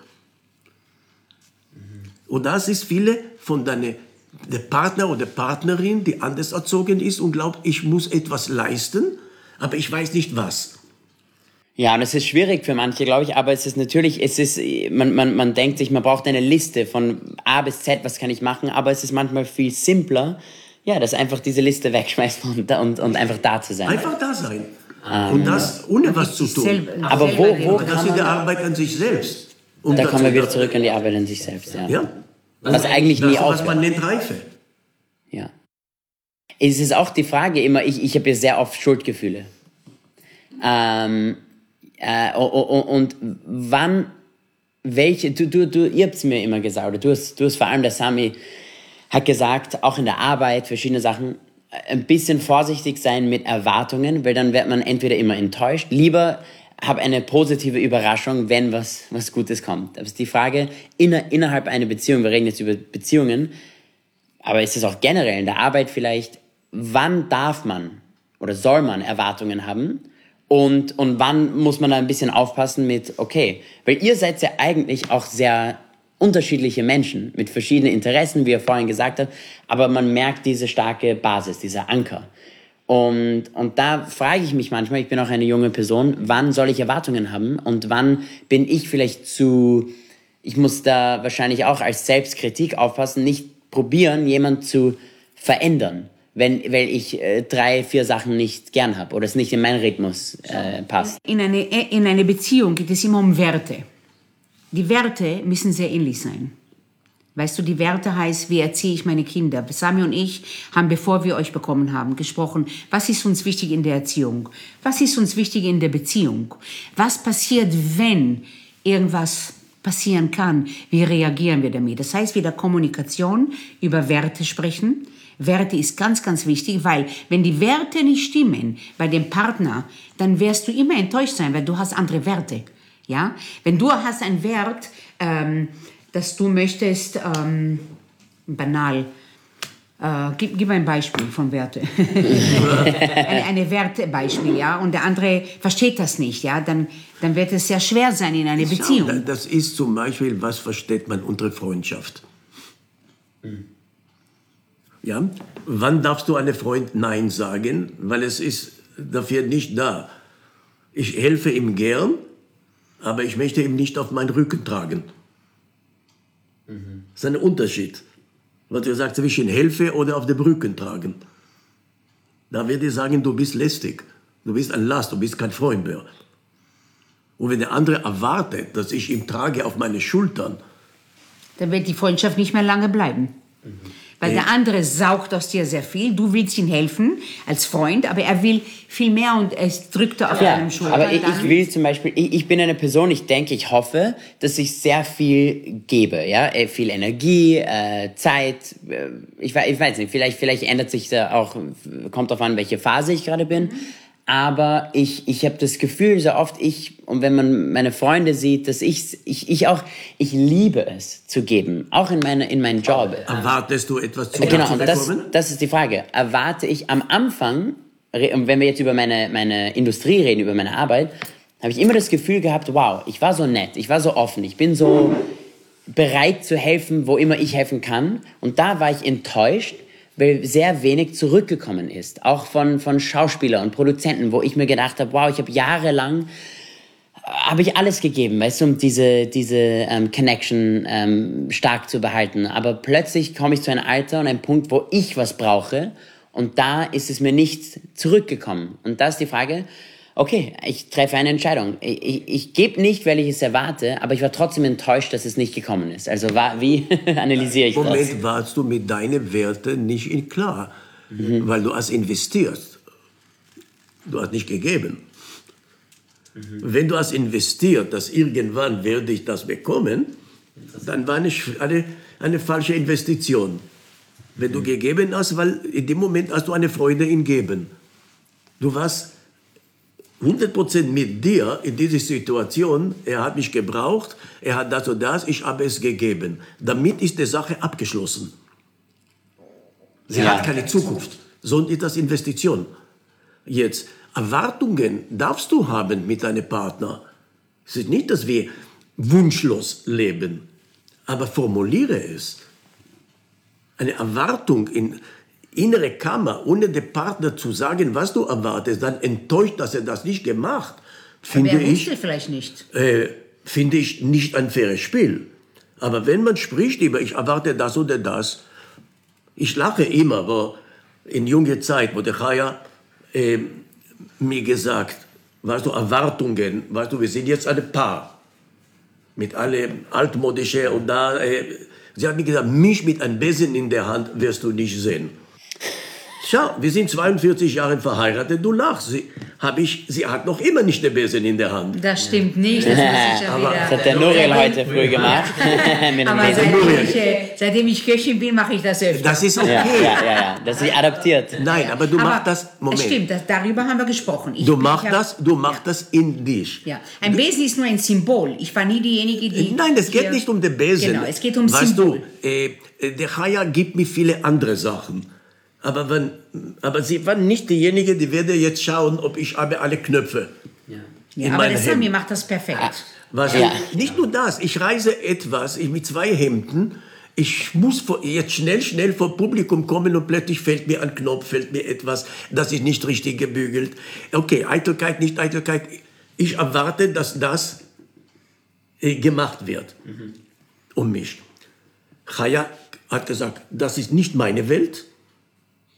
Und das ist viele von der Partner oder Partnerin, die anders erzogen ist und glaubt, ich muss etwas leisten, aber ich weiß nicht was. Ja, und es ist schwierig für manche, glaube ich, aber es ist natürlich, man denkt sich, man braucht eine Liste von A bis Z, was kann ich machen, aber es ist manchmal viel simpler, ja, dass einfach diese Liste wegschmeißt und einfach da zu sein. Einfach da sein. Und das ohne was zu tun. Aber wo Das kann ist die man, Arbeit an sich selbst. da kommen wir wieder zurück an die Arbeit an sich selbst, ja. Ja. Was eigentlich Das nie ist, was aufhört. man nennt Reife. Ja. Es ist auch die Frage immer, ich habe ja sehr oft Schuldgefühle. Und wann, ihr habt es mir immer gesagt, oder du hast vor allem, der Sami hat gesagt, auch in der Arbeit, verschiedene Sachen, ein bisschen vorsichtig sein mit Erwartungen, weil dann wird man entweder immer enttäuscht, lieber habe eine positive Überraschung, wenn was Gutes kommt. Das ist die Frage, innerhalb einer Beziehung, wir reden jetzt über Beziehungen, aber ist es auch generell in der Arbeit vielleicht, wann darf man oder soll man Erwartungen haben und wann muss man da ein bisschen aufpassen mit, okay, weil ihr seid ja eigentlich auch sehr unterschiedliche Menschen mit verschiedenen Interessen, wie ihr vorhin gesagt habt, aber man merkt diese starke Basis, dieser Anker. Und da frage ich mich manchmal, ich bin auch eine junge Person, wann soll ich Erwartungen haben und wann bin ich vielleicht ich muss da wahrscheinlich auch als Selbstkritik aufpassen, nicht probieren, jemanden zu verändern. weil ich 3, 4 Sachen nicht gern habe oder es nicht in meinen Rhythmus passt. In einer Beziehung geht es immer um Werte. Die Werte müssen sehr ähnlich sein. Weißt du, die Werte heißt, wie erziehe ich meine Kinder? Sami und ich haben, bevor wir euch bekommen haben, gesprochen, was ist uns wichtig in der Erziehung? Was ist uns wichtig in der Beziehung? Was passiert, wenn irgendwas passieren kann? Wie reagieren wir damit? Das heißt, wieder Kommunikation, über Werte sprechen. Werte ist ganz, ganz wichtig, weil wenn die Werte nicht stimmen bei dem Partner, dann wirst du immer enttäuscht sein, weil du hast andere Werte. Ja? Wenn du hast einen Wert, dass du möchtest, banal, gib ein Beispiel von Werte. eine Wertebeispiel, ja, und der andere versteht das nicht, ja, dann wird es sehr schwer sein in einer Beziehung. Ja, das ist zum Beispiel, was versteht man unter Freundschaft? Ja? Wann darfst du einem Freund Nein sagen? Weil es ist dafür nicht da. Ich helfe ihm gern, aber ich möchte ihn nicht auf meinen Rücken tragen. Das ist ein Unterschied. Was du sagst, zwischen Hilfe oder auf den Rücken tragen. Da werde ich sagen, du bist lästig. Du bist ein Last, du bist kein Freund mehr. Und wenn der andere erwartet, dass ich ihn trage auf meine Schultern, dann wird die Freundschaft nicht mehr lange bleiben. Weil der andere saugt aus dir sehr viel. Du willst ihm helfen als Freund, aber er will viel mehr und es drückt auf deinem Schulter. Aber ich will zum Beispiel, ich bin eine Person, ich denke, ich hoffe, dass ich sehr viel gebe, ja, viel Energie, Zeit, ich weiß nicht, vielleicht ändert sich da auch, kommt drauf an, welche Phase ich gerade bin. Aber ich habe das Gefühl, so oft und wenn man meine Freunde sieht, dass ich liebe es zu geben, auch in meinen Job. erwartest du etwas zu Genau, und bekommen? das ist die Frage. Erwarte ich am Anfang, und wenn wir jetzt über meine Industrie reden, über meine Arbeit, habe ich immer das Gefühl gehabt, wow, ich war so nett, ich war so offen, ich bin so bereit zu helfen, wo immer ich helfen kann. Und da war ich enttäuscht, weil sehr wenig zurückgekommen ist. Auch von Schauspielern und Produzenten, wo ich mir gedacht habe, wow, ich habe jahrelang habe ich alles gegeben, weißt du, um diese Connection stark zu behalten. Aber plötzlich komme ich zu einem Alter und einem Punkt, wo ich was brauche und da ist es mir nicht zurückgekommen. Und da ist die Frage, okay, ich treffe eine Entscheidung. Ich gebe nicht, weil ich es erwarte, aber ich war trotzdem enttäuscht, dass es nicht gekommen ist. Also wie analysiere ich das? Moment, warst du mit deinen Werten nicht in klar, weil du hast investiert. Du hast nicht gegeben. Wenn du hast investiert, dass irgendwann werde ich das bekommen, dann war eine falsche Investition. Wenn du gegeben hast, weil in dem Moment hast du eine Freude im Geben. Du warst 100% mit dir in dieser Situation, er hat mich gebraucht, er hat das und das, ich habe es gegeben. Damit ist die Sache abgeschlossen. Sie hat keine Zukunft, sondern ist das Investition. Jetzt, Erwartungen darfst du haben mit deinem Partner. Es ist nicht, dass wir wunschlos leben, aber formuliere es. Eine Erwartung in innere Kammer, ohne dem Partner zu sagen, was du erwartest, dann enttäuscht, dass er das nicht gemacht, finde ich nicht ein faires Spiel. Aber wenn man spricht über, ich erwarte das oder das, ich lache immer, wo in junger Zeit, wo der Chaya mir gesagt, weißt du, Erwartungen, weißt du, wir sind jetzt ein Paar, mit allem altmodischen und da, sie hat mir gesagt, mich mit einem Besen in der Hand wirst du nicht sehen. Schau, wir sind 42 Jahre verheiratet, du lachst. Sie hat noch immer nicht den Besen in der Hand. Das stimmt nicht, das muss ich ja wieder... Das hat der Nuriel heute früh gemacht. Mit dem Aber Besen. seitdem ich Köchin bin, mache ich das öfter. Das ist okay. Ja, das ist adaptiert. Nein, aber du machst das, Moment. Es stimmt, darüber haben wir gesprochen. Du machst das in dich. Ja. Ein Besen ist nur ein Symbol. Ich war nie diejenige, die... Nein, es geht nicht um den Besen. Genau, es geht um weißt Symbol. Du, der Chaya gibt mir viele andere Sachen. Aber sie war nicht diejenige, die werde jetzt schauen, ob ich habe alle Knöpfe. Ja, aber der Sami macht das perfekt. Nicht nur das, ich reise etwas, mit 2 Hemden, ich muss jetzt schnell vor Publikum kommen und plötzlich fällt mir ein Knopf, fällt mir etwas, das ist nicht richtig gebügelt. Okay, Eitelkeit, nicht Eitelkeit. Ich erwarte, dass das gemacht wird um mich. Chaya hat gesagt, das ist nicht meine Welt.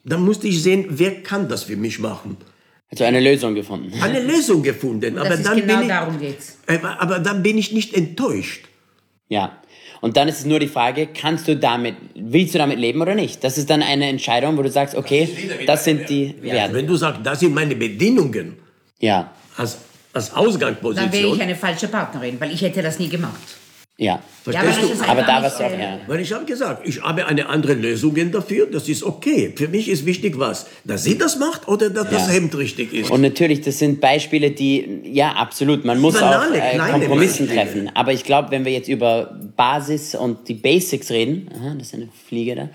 Dann musste ich sehen, wer kann das für mich machen. Also eine Lösung gefunden. Eine Lösung gefunden. Aber Das ist dann genau bin ich, darum geht's. aber dann bin ich nicht enttäuscht. Ja. Und dann ist es nur die Frage, willst du damit leben oder nicht? Das ist dann eine Entscheidung, wo du sagst, okay, das sind die Werte. Wenn du sagst, das sind meine Bedingungen Ja, als Dann wäre ich Ausgangsposition, eine falsche Partnerin, weil ich hätte das nie gemacht. ja. verstehst das du? ist Aber einfach da nicht, warst du auch, ja. Weil ich habe gesagt, ich habe eine andere Lösung dafür, das ist okay. Für mich ist wichtig was, dass sie das macht oder dass das Ja. Hemd richtig ist. Und natürlich, das sind Beispiele, die, ja, absolut, man muss Banale, auch kleine Kompromissen Beispiele. treffen. Aber ich glaube, wenn wir jetzt über Basis und die Basics reden, aha, das ist eine Fliege da,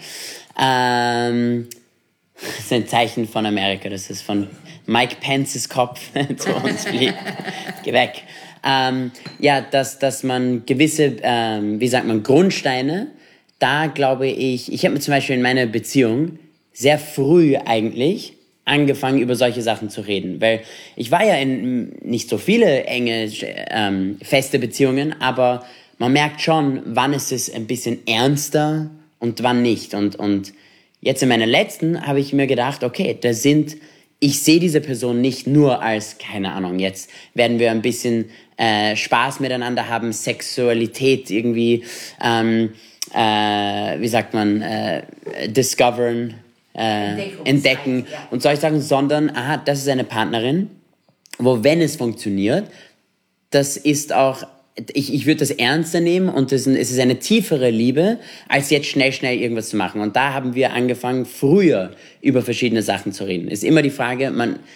das ist ein Zeichen von Amerika, das ist von Mike Pences Kopf zu uns fliegt. Geh weg. Ja, dass man gewisse, Grundsteine, da glaube ich habe mir zum Beispiel in meiner Beziehung sehr früh eigentlich angefangen, über solche Sachen zu reden, weil ich war ja in nicht so viele enge, feste Beziehungen, aber man merkt schon, wann ist es ein bisschen ernster und wann nicht. Und jetzt in meiner letzten habe ich mir gedacht, okay, ich sehe diese Person nicht nur als, keine Ahnung, jetzt werden wir ein bisschen Spaß miteinander haben, Sexualität irgendwie, discovern, entdecken ja. und solche Sachen, sondern, das ist eine Partnerin, wo, wenn es funktioniert, das ist auch, ich würde das ernster nehmen und es ist eine tiefere Liebe, als jetzt schnell irgendwas zu machen. Und da haben wir angefangen, früher über verschiedene Sachen zu reden. Ist immer die Frage,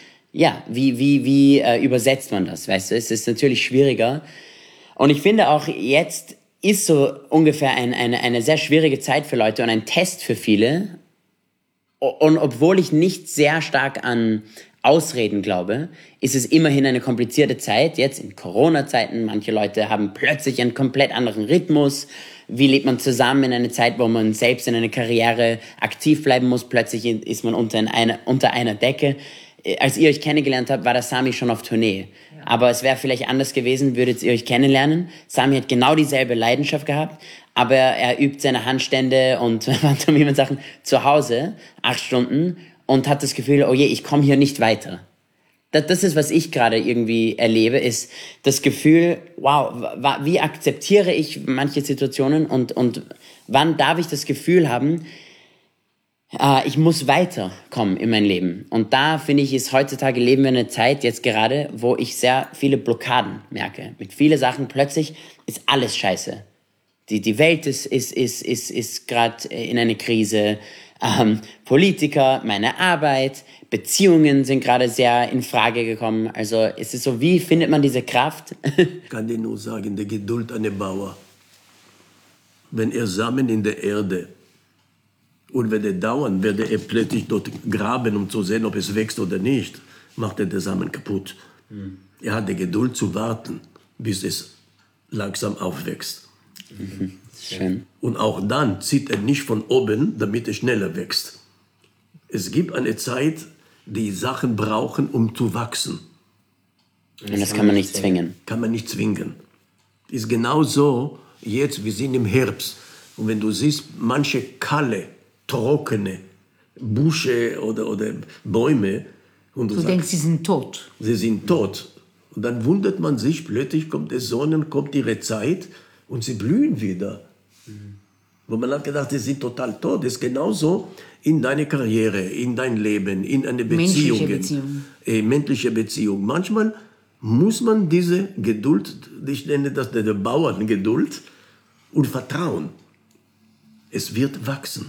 wie übersetzt man das, weißt du? Es ist natürlich schwieriger. Und ich finde auch, jetzt ist so ungefähr eine sehr schwierige Zeit für Leute und ein Test für viele. Und obwohl ich nicht sehr stark an Ausreden glaube, ist es immerhin eine komplizierte Zeit. Jetzt in Corona-Zeiten, manche Leute haben plötzlich einen komplett anderen Rhythmus. Wie lebt man zusammen in einer Zeit, wo man selbst in einer Karriere aktiv bleiben muss? Plötzlich ist man unter einer Decke. Als ihr euch kennengelernt habt, war der Sami schon auf Tournee. Ja. Aber es wäre vielleicht anders gewesen, würdet ihr euch kennenlernen. Sami hat genau dieselbe Leidenschaft gehabt, aber er übt seine Handstände und Pantomime-Sachen zu Hause, 8 Stunden, und hat das Gefühl, oh je, ich komme hier nicht weiter. Das ist, was ich gerade irgendwie erlebe, ist das Gefühl, wow, wie akzeptiere ich manche Situationen und wann darf ich das Gefühl haben, ich muss weiterkommen in mein Leben. Und da finde ich, heutzutage leben wir eine Zeit jetzt gerade, wo ich sehr viele Blockaden merke. Mit vielen Sachen plötzlich ist alles scheiße. Die Welt ist gerade in einer Krise. Politiker, meine Arbeit, Beziehungen sind gerade sehr in Frage gekommen. Also es ist so, wie findet man diese Kraft? Ich kann dir nur sagen, die Geduld eines Bauer. Wenn er Samen in der Erde und wenn er dauern, werde er plötzlich dort graben, um zu sehen, ob es wächst oder nicht, macht er den Samen kaputt. Er hat die Geduld zu warten, bis es langsam aufwächst. Schön. Und auch dann zieht er nicht von oben, damit es schneller wächst. Es gibt eine Zeit, die Sachen brauchen, um zu wachsen. Und das kann man nicht zwingen. Kann man nicht zwingen. Ist genau so, jetzt, wir sind im Herbst. Und wenn du siehst, manche kahle, trockene Büsche oder Bäume, und Du sagst, denkst, sie sind tot. sie sind tot. Und dann wundert man sich, plötzlich kommt die Sonne, kommt ihre Zeit und sie blühen wieder. Wo man hat gedacht, sie sind total tot. Das ist genauso in deiner Karriere, in dein Leben, in eine Beziehung. Menschliche Beziehung. Manchmal muss man diese Geduld, ich nenne das der Bauerngeduld, und Vertrauen. Es wird wachsen.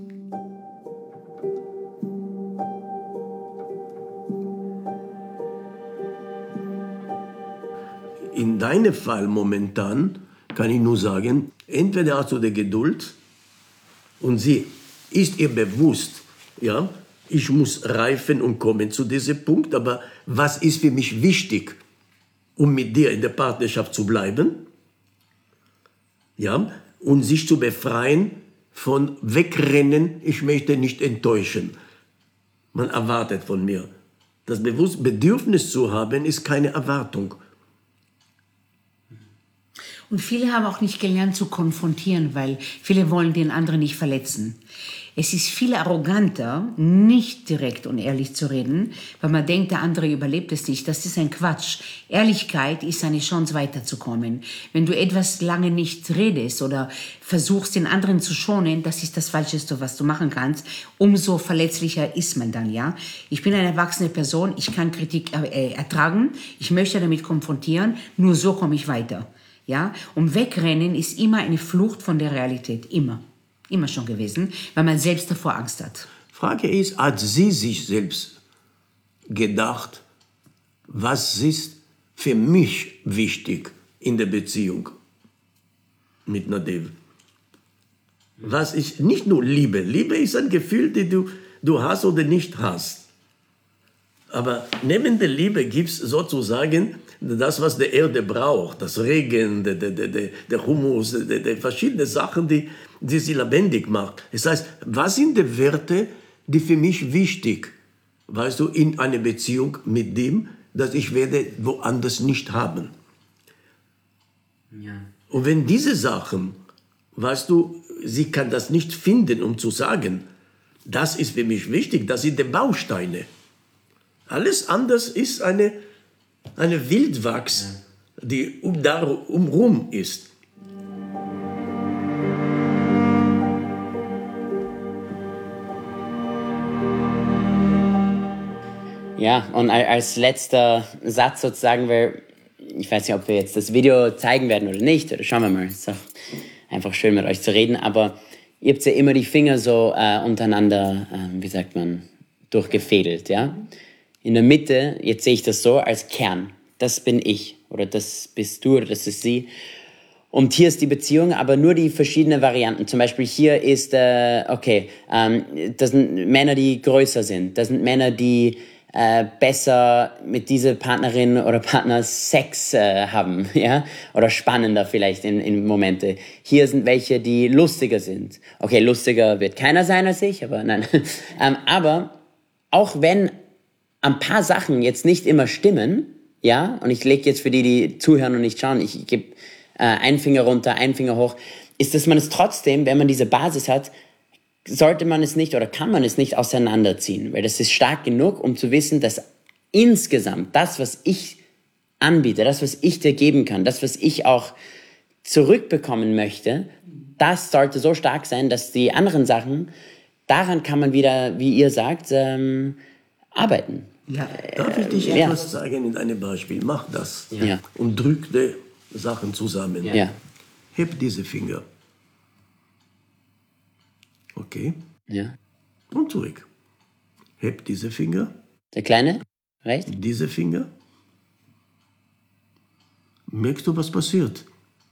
In deinem Fall momentan kann ich nur sagen, entweder hast du die Geduld und sie ist ihr bewusst, ja, ich muss reifen und kommen zu diesem Punkt, aber was ist für mich wichtig, um mit dir in der Partnerschaft zu bleiben, ja, und sich zu befreien von Wegrennen, ich möchte nicht enttäuschen. Man erwartet von mir. Das Bedürfnis zu haben, ist keine Erwartung. Und viele haben auch nicht gelernt zu konfrontieren, weil viele wollen den anderen nicht verletzen. Es ist viel arroganter, nicht direkt und ehrlich zu reden, weil man denkt, der andere überlebt es nicht. Das ist ein Quatsch. Ehrlichkeit ist eine Chance, weiterzukommen. Wenn du etwas lange nicht redest oder versuchst, den anderen zu schonen, das ist das Falscheste, was du machen kannst. Umso verletzlicher ist man dann, ja. Ich bin eine erwachsene Person, ich kann Kritik ertragen, ich möchte damit konfrontieren, nur so komme ich weiter, ja. Und wegrennen ist immer eine Flucht von der Realität, immer. Immer schon gewesen, weil man selbst davor Angst hat. Frage ist, hat sie sich selbst gedacht, was ist für mich wichtig in der Beziehung mit Nadev? Was ist nicht nur Liebe. Liebe ist ein Gefühl, das du hast oder nicht hast. Aber neben der Liebe gibt es sozusagen das, was die Erde braucht. Das Regen, der Humus, die verschiedene Sachen, die sie lebendig macht. Das heißt, was sind die Werte, die für mich wichtig, weißt du, in einer Beziehung mit dem, dass ich werde woanders nicht haben. Ja. Und wenn diese Sachen, weißt du, sie kann das nicht finden, um zu sagen, das ist für mich wichtig, das sind die Bausteine. Alles anders ist eine Wildwachs, die umrum ist. Ja, und als letzter Satz sozusagen, weil ich weiß nicht, ob wir jetzt das Video zeigen werden oder nicht, oder schauen wir mal. Es ist auch einfach schön, mit euch zu reden, aber ihr habt ja immer die Finger so untereinander, wie sagt man, durchgefädelt, ja? In der Mitte, jetzt sehe ich das so, als Kern. Das bin ich, oder das bist du, oder das ist sie. Und hier ist die Beziehung, aber nur die verschiedenen Varianten. Zum Beispiel hier ist, das sind Männer, die größer sind. Das sind Männer, die besser mit dieser Partnerin oder Partner Sex haben, ja, oder spannender vielleicht in Momente. Hier sind welche, die lustiger sind. Okay, lustiger wird keiner sein als ich, aber nein. Aber auch wenn ein paar Sachen jetzt nicht immer stimmen, ja, und ich lege jetzt für die zuhören und nicht schauen, ich gebe einen Finger runter, einen Finger hoch, ist, dass man es trotzdem, wenn man diese Basis hat, sollte man es nicht oder kann man es nicht auseinanderziehen, weil das ist stark genug, um zu wissen, dass insgesamt das, was ich anbiete, das, was ich dir geben kann, das, was ich auch zurückbekommen möchte, das sollte so stark sein, dass die anderen Sachen, daran kann man wieder, wie ihr sagt, arbeiten. Ja. Darf ich dich etwas sagen in einem Beispiel? Mach das und drück die Sachen zusammen. Ja. Heb diese Finger. Okay. Ja. Und zurück. Heb diese Finger. Der Kleine? Rechts? Diese Finger. Merkst du, was passiert?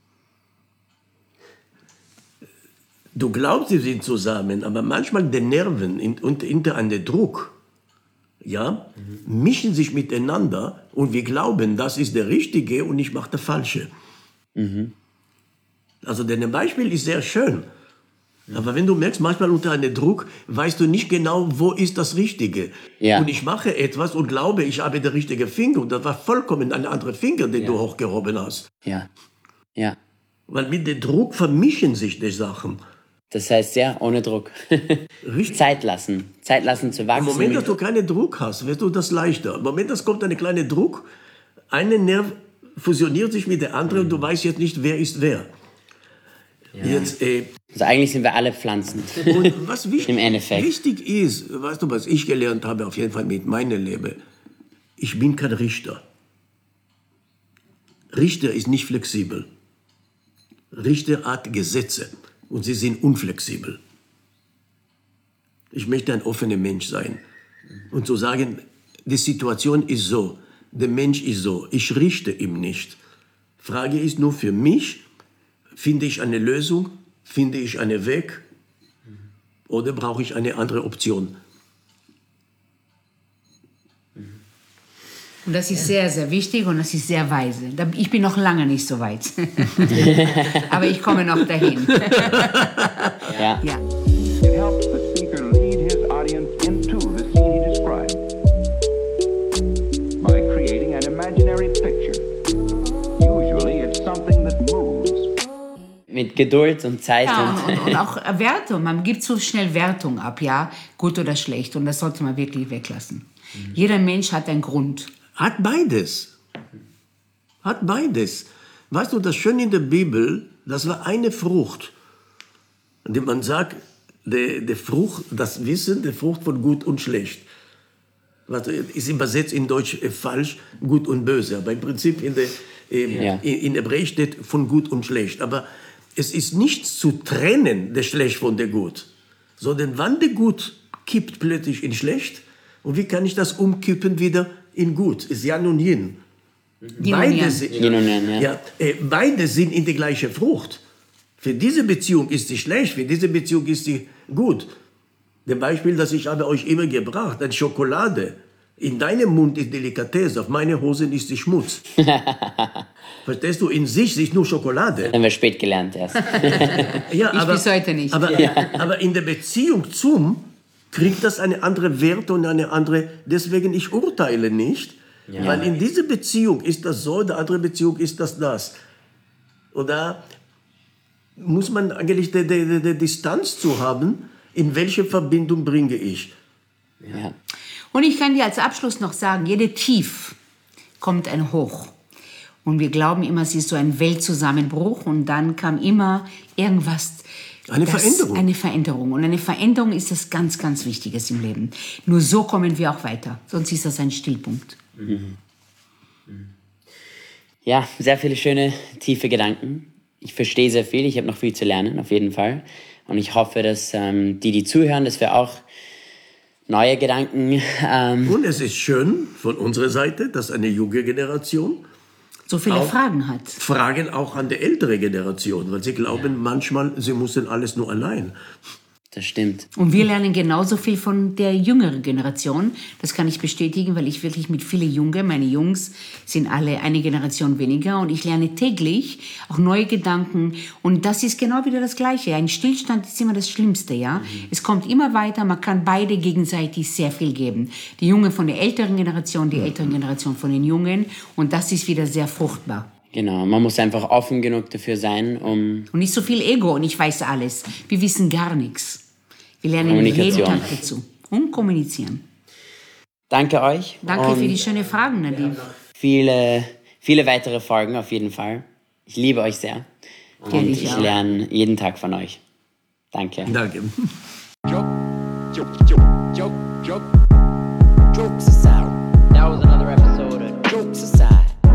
Du glaubst, sie sind zusammen, aber manchmal die Nerven und hinter einem Druck, ja, mischen sich miteinander und wir glauben, das ist der Richtige und ich mache der Falsche. Also dein Beispiel ist sehr schön. Aber wenn du merkst, manchmal unter einem Druck, weißt du nicht genau, wo ist das Richtige. Ja. Und ich mache etwas und glaube, ich habe den richtigen Finger. Und das war vollkommen ein anderer Finger, den du hochgehoben hast. Ja. Ja. Weil mit dem Druck vermischen sich die Sachen. Das heißt, ja, ohne Druck. Richtig. Zeit lassen zu wachsen. Im Moment, dass du keinen Druck hast, wird du das leichter. Im Moment, dass kommt ein kleiner Druck, ein Nerv fusioniert sich mit der anderen und du weißt jetzt nicht, wer ist wer. Ja. Jetzt, also eigentlich sind wir alle Pflanzen. und was Im Endeffekt. wichtig ist, weißt du, was ich gelernt habe, auf jeden Fall mit meinem Leben, ich bin kein Richter. Richter ist nicht flexibel. Richter hat Gesetze und sie sind unflexibel. Ich möchte ein offener Mensch sein und zu sagen, die Situation ist so, der Mensch ist so, ich richte ihm nicht. Frage ist nur für mich, finde ich eine Lösung, finde ich einen Weg oder brauche ich eine andere Option? Und das ist sehr, sehr wichtig und das ist sehr weise. Ich bin noch lange nicht so weit. Aber ich komme noch dahin. Ja. Ja. It helps the speaker lead his audience into the scene he described by creating an imaginary picture. Usually it's something that moves mit Geduld und Zeit. Ja, und und auch Wertung. Man gibt so schnell Wertung ab, ja, gut oder schlecht. Und das sollte man wirklich weglassen. Jeder Mensch hat einen Grund. Hat beides. Hat beides. Weißt du, das Schöne in der Bibel, das war eine Frucht. Und man sagt, die Frucht, das Wissen, die Frucht von gut und schlecht. Was ist übersetzt in Deutsch falsch, gut und böse. Aber im Prinzip in Hebräisch steht von gut und schlecht. Aber es ist nichts zu trennen, der Schlecht von der Gut. Sondern wann der Gut kippt plötzlich in Schlecht, und wie kann ich das umkippen wieder in Gut? Ist Jan und Yin. Beide sind in die gleiche Frucht. Für diese Beziehung ist sie schlecht, für diese Beziehung ist sie gut. Das Beispiel, das ich habe euch immer gebracht, eine Schokolade. In deinem Mund ist Delikatesse, auf meine Hosen ist sie Schmutz. Verstehst du? In sich ist nur Schokolade. haben wir spät gelernt erst. Ja, bis heute nicht. Aber in der Beziehung zum kriegt das eine andere Werte und eine andere. Deswegen ich urteile nicht, weil in dieser Beziehung ist das so, in der anderen Beziehung ist das. Und da muss man eigentlich die Distanz zu haben, in welche Verbindung bringe ich. Ja. Und ich kann dir als Abschluss noch sagen, jede Tief kommt ein Hoch. Und wir glauben immer, es ist so ein Weltzusammenbruch und dann kam immer irgendwas. Veränderung. Eine Veränderung. Und eine Veränderung ist das ganz, ganz Wichtiges im Leben. Nur so kommen wir auch weiter. Sonst ist das ein Stillpunkt. Ja, sehr viele schöne, tiefe Gedanken. Ich verstehe sehr viel, ich habe noch viel zu lernen, auf jeden Fall. Und ich hoffe, dass die zuhören, dass wir auch neue Gedanken... Und es ist schön von unserer Seite, dass eine junge Generation So viele auch Fragen hat. Fragen auch an die ältere Generation, weil sie glauben manchmal, sie müssen alles nur allein. Das stimmt. Und wir lernen genauso viel von der jüngeren Generation. Das kann ich bestätigen, weil ich wirklich mit vielen Jungen, meine Jungs sind alle eine Generation weniger und ich lerne täglich auch neue Gedanken. Und das ist genau wieder das Gleiche. Ein Stillstand ist immer das Schlimmste, ja. Es kommt immer weiter, man kann beide gegenseitig sehr viel geben. Die Jungen von der älteren Generation, die älteren Generation von den Jungen. Und das ist wieder sehr fruchtbar. Genau, man muss einfach offen genug dafür sein, um... Und nicht so viel Ego und ich weiß alles. Wir wissen gar nichts. Wir lernen jeden Tag dazu. Und kommunizieren. Danke euch. Danke für die schönen Fragen, Nadine. Viele weitere Folgen auf jeden Fall. Ich liebe euch sehr. Und ich ich auch. lerne jeden Tag von euch. Danke. Danke. Jokes aside. That was another episode of Jokes Aside.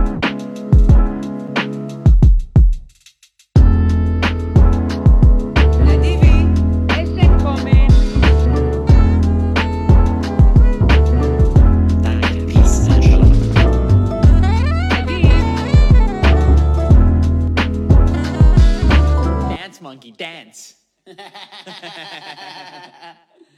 Danke. Peace and shalom. Dance, monkey, dance.